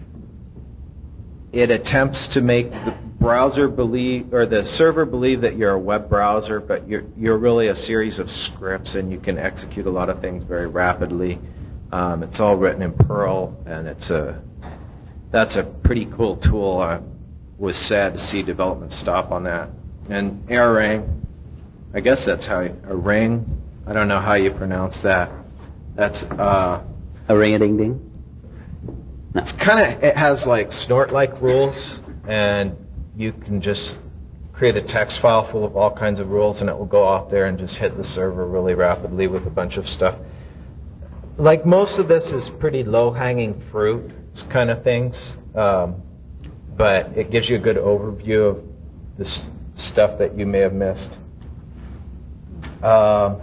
it attempts to make the browser believe, or the server believe that you're a web browser, but you're you're really a series of scripts, and you can execute a lot of things very rapidly. Um, it's all written in Perl, and it's a that's a pretty cool tool. I was sad to see development stop on that. And Erlang, I guess that's how you, Erlang. I don't know how you pronounce that. That's uh, A ring-a-ding-ding? No. It's kind of, it has like snort-like rules, and you can just create a text file full of all kinds of rules, and it will go off there and just hit the server really rapidly with a bunch of stuff. Like most of this is pretty low-hanging fruit kind of things, um, but it gives you a good overview of the s- stuff that you may have missed. Um,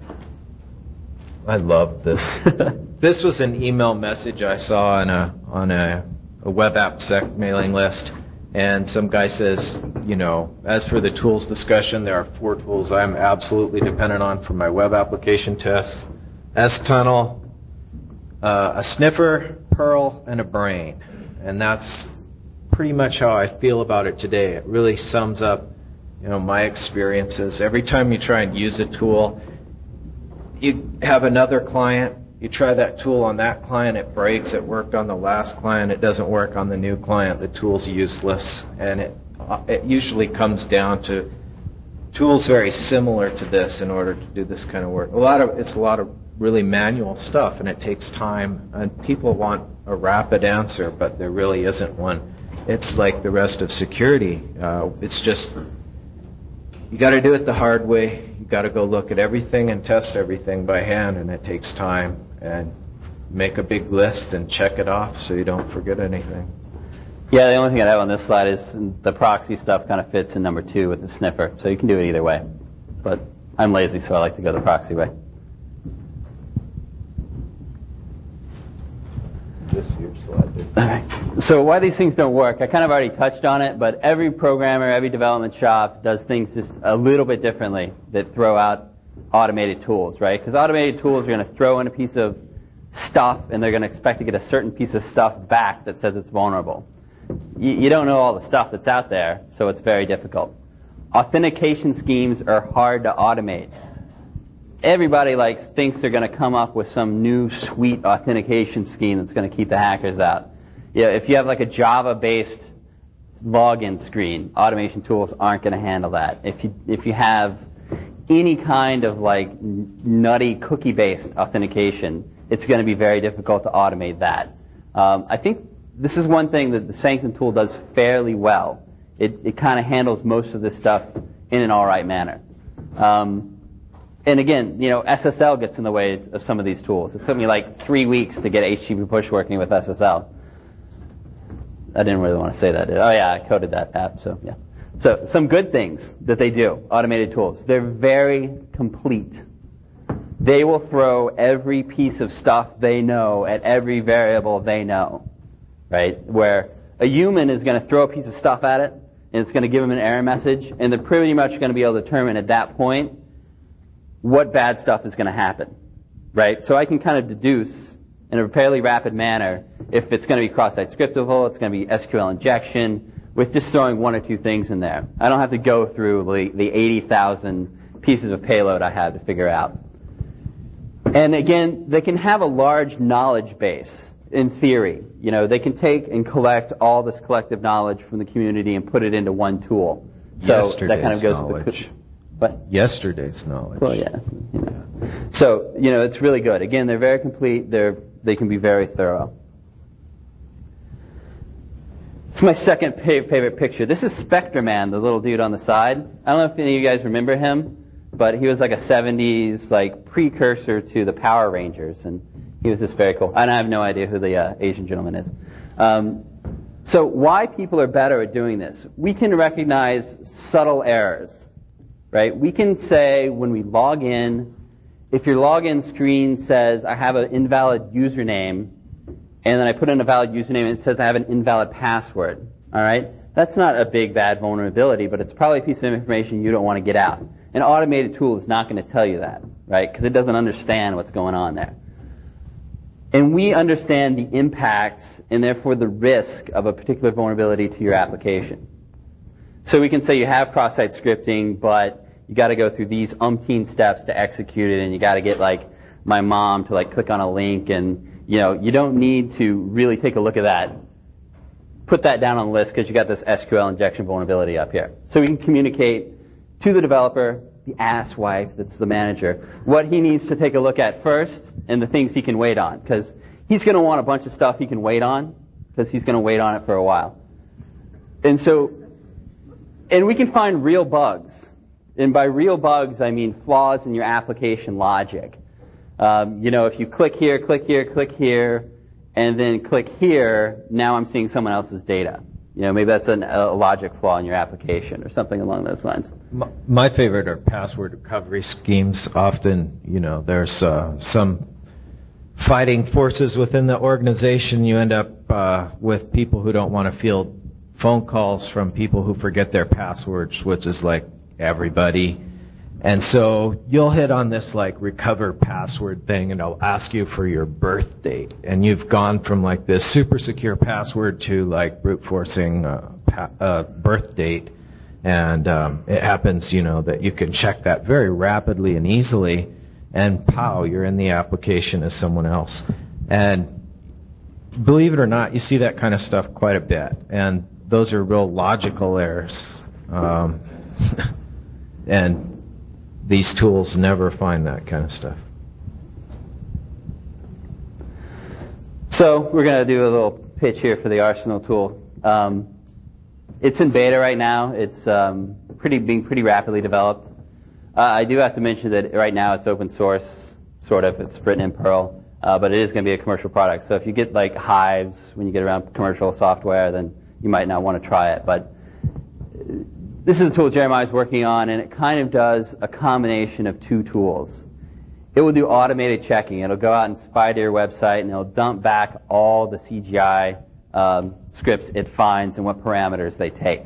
I love this. This was an email message I saw on a on a, a web app sec mailing list, and some guy says, you know, as for the tools discussion, there are four tools I'm absolutely dependent on for my web application tests: S-Tunnel, uh, a sniffer, Perl, and a brain. And that's pretty much how I feel about it today. It really sums up, you know, my experiences. Every time you try and use a tool, you have another client, you try that tool on that client, it breaks, it worked on the last client, it doesn't work on the new client, the tool's useless. And it it usually comes down to tools very similar to this in order to do this kind of work. A lot of it's a lot of really manual stuff, and it takes time, and people want a rapid answer, but there really isn't one. It's like the rest of security. Uh, it's just, you got to do it the hard way. You got to go look at everything and test everything by hand, and it takes time. And make a big list and check it off so you don't forget anything. Yeah, the only thing I have on this slide is the proxy stuff kind of fits in number two with the sniffer, so you can do it either way. But I'm lazy, so I like to go the proxy way. Just your slide, dude. All right. So why these things don't work, I kind of already touched on it, but every programmer, every development shop does things just a little bit differently that throw out automated tools, right? Because automated tools are going to throw in a piece of stuff, and they're going to expect to get a certain piece of stuff back that says it's vulnerable. You, you don't know all the stuff that's out there, so it's very difficult. Authentication schemes are hard to automate. Everybody like thinks they're going to come up with some new sweet authentication scheme that's going to keep the hackers out. Yeah, if you have like a Java-based login screen, automation tools aren't going to handle that. If you if you have any kind of like nutty cookie-based authentication, it's going to be very difficult to automate that. Um, I think this is one thing that the Sanctum tool does fairly well. It it kind of handles most of this stuff in an all right manner. Um, And again, you know, S S L gets in the way of some of these tools. It took me like three weeks to get H T T P push working with S S L. I didn't really want to say that. Oh yeah, I coded that app, so yeah. So some good things that they do, automated tools. They're very complete. They will throw every piece of stuff they know at every variable they know, right? Where a human is going to throw a piece of stuff at it, and it's going to give them an error message, and they're pretty much going to be able to determine at that point what bad stuff is going to happen, right? So I can kind of deduce in a fairly rapid manner if it's going to be cross-site scriptable, it's going to be S Q L injection, with just throwing one or two things in there. I don't have to go through the, the eighty thousand pieces of payload I have to figure out. And again, they can have a large knowledge base in theory. You know, they can take and collect all this collective knowledge from the community and put it into one tool. So Yesterday's that kind of goes knowledge. with the, What? Yesterday's knowledge. Well, yeah. You know. So, you know, it's really good. Again, they're very complete. They're, they can be very thorough. It's my second favorite picture. This is Spectreman, the little dude on the side. I don't know if any of you guys remember him, but he was like a seventies like precursor to the Power Rangers, and he was just very cool. And I have no idea who the uh, Asian gentleman is. Um, so why people are better at doing this? We can recognize subtle errors. Right? We can say when we log in, if your login screen says I have an invalid username, and then I put in a valid username and it says I have an invalid password. All right? That's not a big bad vulnerability, but it's probably a piece of information you don't want to get out. An automated tool is not going to tell you that, right? Because it doesn't understand what's going on there. And we understand the impacts and therefore the risk of a particular vulnerability to your application. So we can say you have cross-site scripting, but you got to go through these umpteen steps to execute it, and you got to get like my mom to like click on a link, and you know you don't need to really take a look at that. Put that down on the list because you got this S Q L injection vulnerability up here. So we can communicate to the developer the asswipe that's the manager, what he needs to take a look at first and the things he can wait on. Because he's going to want a bunch of stuff he can wait on because he's going to wait on it for a while. And so, and we can find real bugs. And by real bugs, I mean flaws in your application logic. Um, you know, if you click here, click here, click here, and then click here, now I'm seeing someone else's data. You know, maybe that's an, a logic flaw in your application or something along those lines. My, my favorite are password recovery schemes. Often, you know, there's uh, some fighting forces within the organization. You end up uh, with people who don't want to field phone calls from people who forget their passwords, which is like everybody. And so you'll hit on this like recover password thing, and it'll ask you for your birth date. And you've gone from like this super secure password to like brute forcing uh, pa- uh, birth date. And um, it happens, you know, that you can check that very rapidly and easily, and pow, you're in the application as someone else. And believe it or not, you see that kind of stuff quite a bit. And those are real logical errors. Um, and these tools never find that kind of stuff. So we're going to do a little pitch here for the Arsenal tool. Um, it's in beta right now. It's um, pretty being pretty rapidly developed. Uh, I do have to mention that right now it's open source, sort of. It's written in Perl, uh, but it is going to be a commercial product. So if you get like hives when you get around commercial software, then you might not want to try it. But this is a tool Jeremiah's working on, and it kind of does a combination of two tools. It will do automated checking. It'll go out and spy to your website, and it'll dump back all the C G I um, scripts it finds and what parameters they take.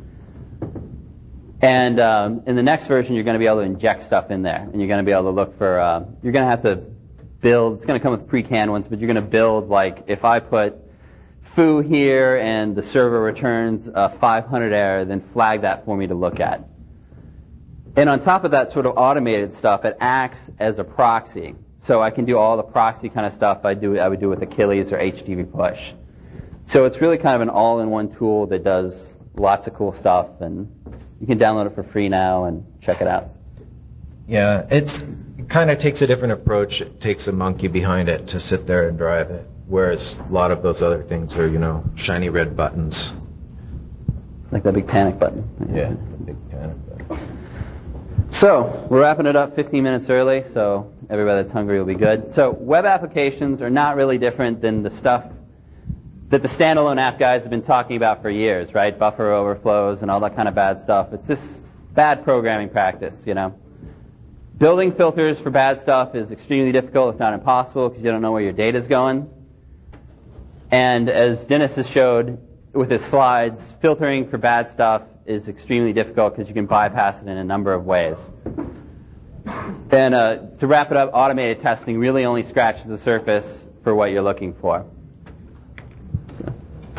And um, in the next version, you're going to be able to inject stuff in there, and you're going to be able to look for, uh, you're going to have to build, it's going to come with pre-canned ones, but you're going to build, like, if I put foo here and the server returns a five hundred error, then flag that for me to look at. And on top of that sort of automated stuff, it acts as a proxy. So I can do all the proxy kind of stuff I do I would do with Achilles or H T T P push. So it's really kind of an all-in-one tool that does lots of cool stuff, and you can download it for free now and check it out. Yeah, it's it kind of takes a different approach. It takes a monkey behind it to sit there and drive it. Whereas a lot of those other things are, you know, shiny red buttons. Like that big panic button. Yeah, the big panic button. So, we're wrapping it up fifteen minutes early, so everybody that's hungry will be good. So, web applications are not really different than the stuff that the standalone app guys have been talking about for years, right? Buffer overflows and all that kind of bad stuff. It's just bad programming practice, you know. Building filters for bad stuff is extremely difficult, if not impossible, because you don't know where your data's going. And as Dennis has showed with his slides, filtering for bad stuff is extremely difficult because you can bypass it in a number of ways. And uh, to wrap it up, automated testing really only scratches the surface for what you're looking for. So,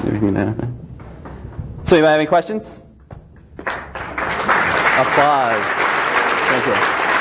so you might have any questions? Applause. Thank you.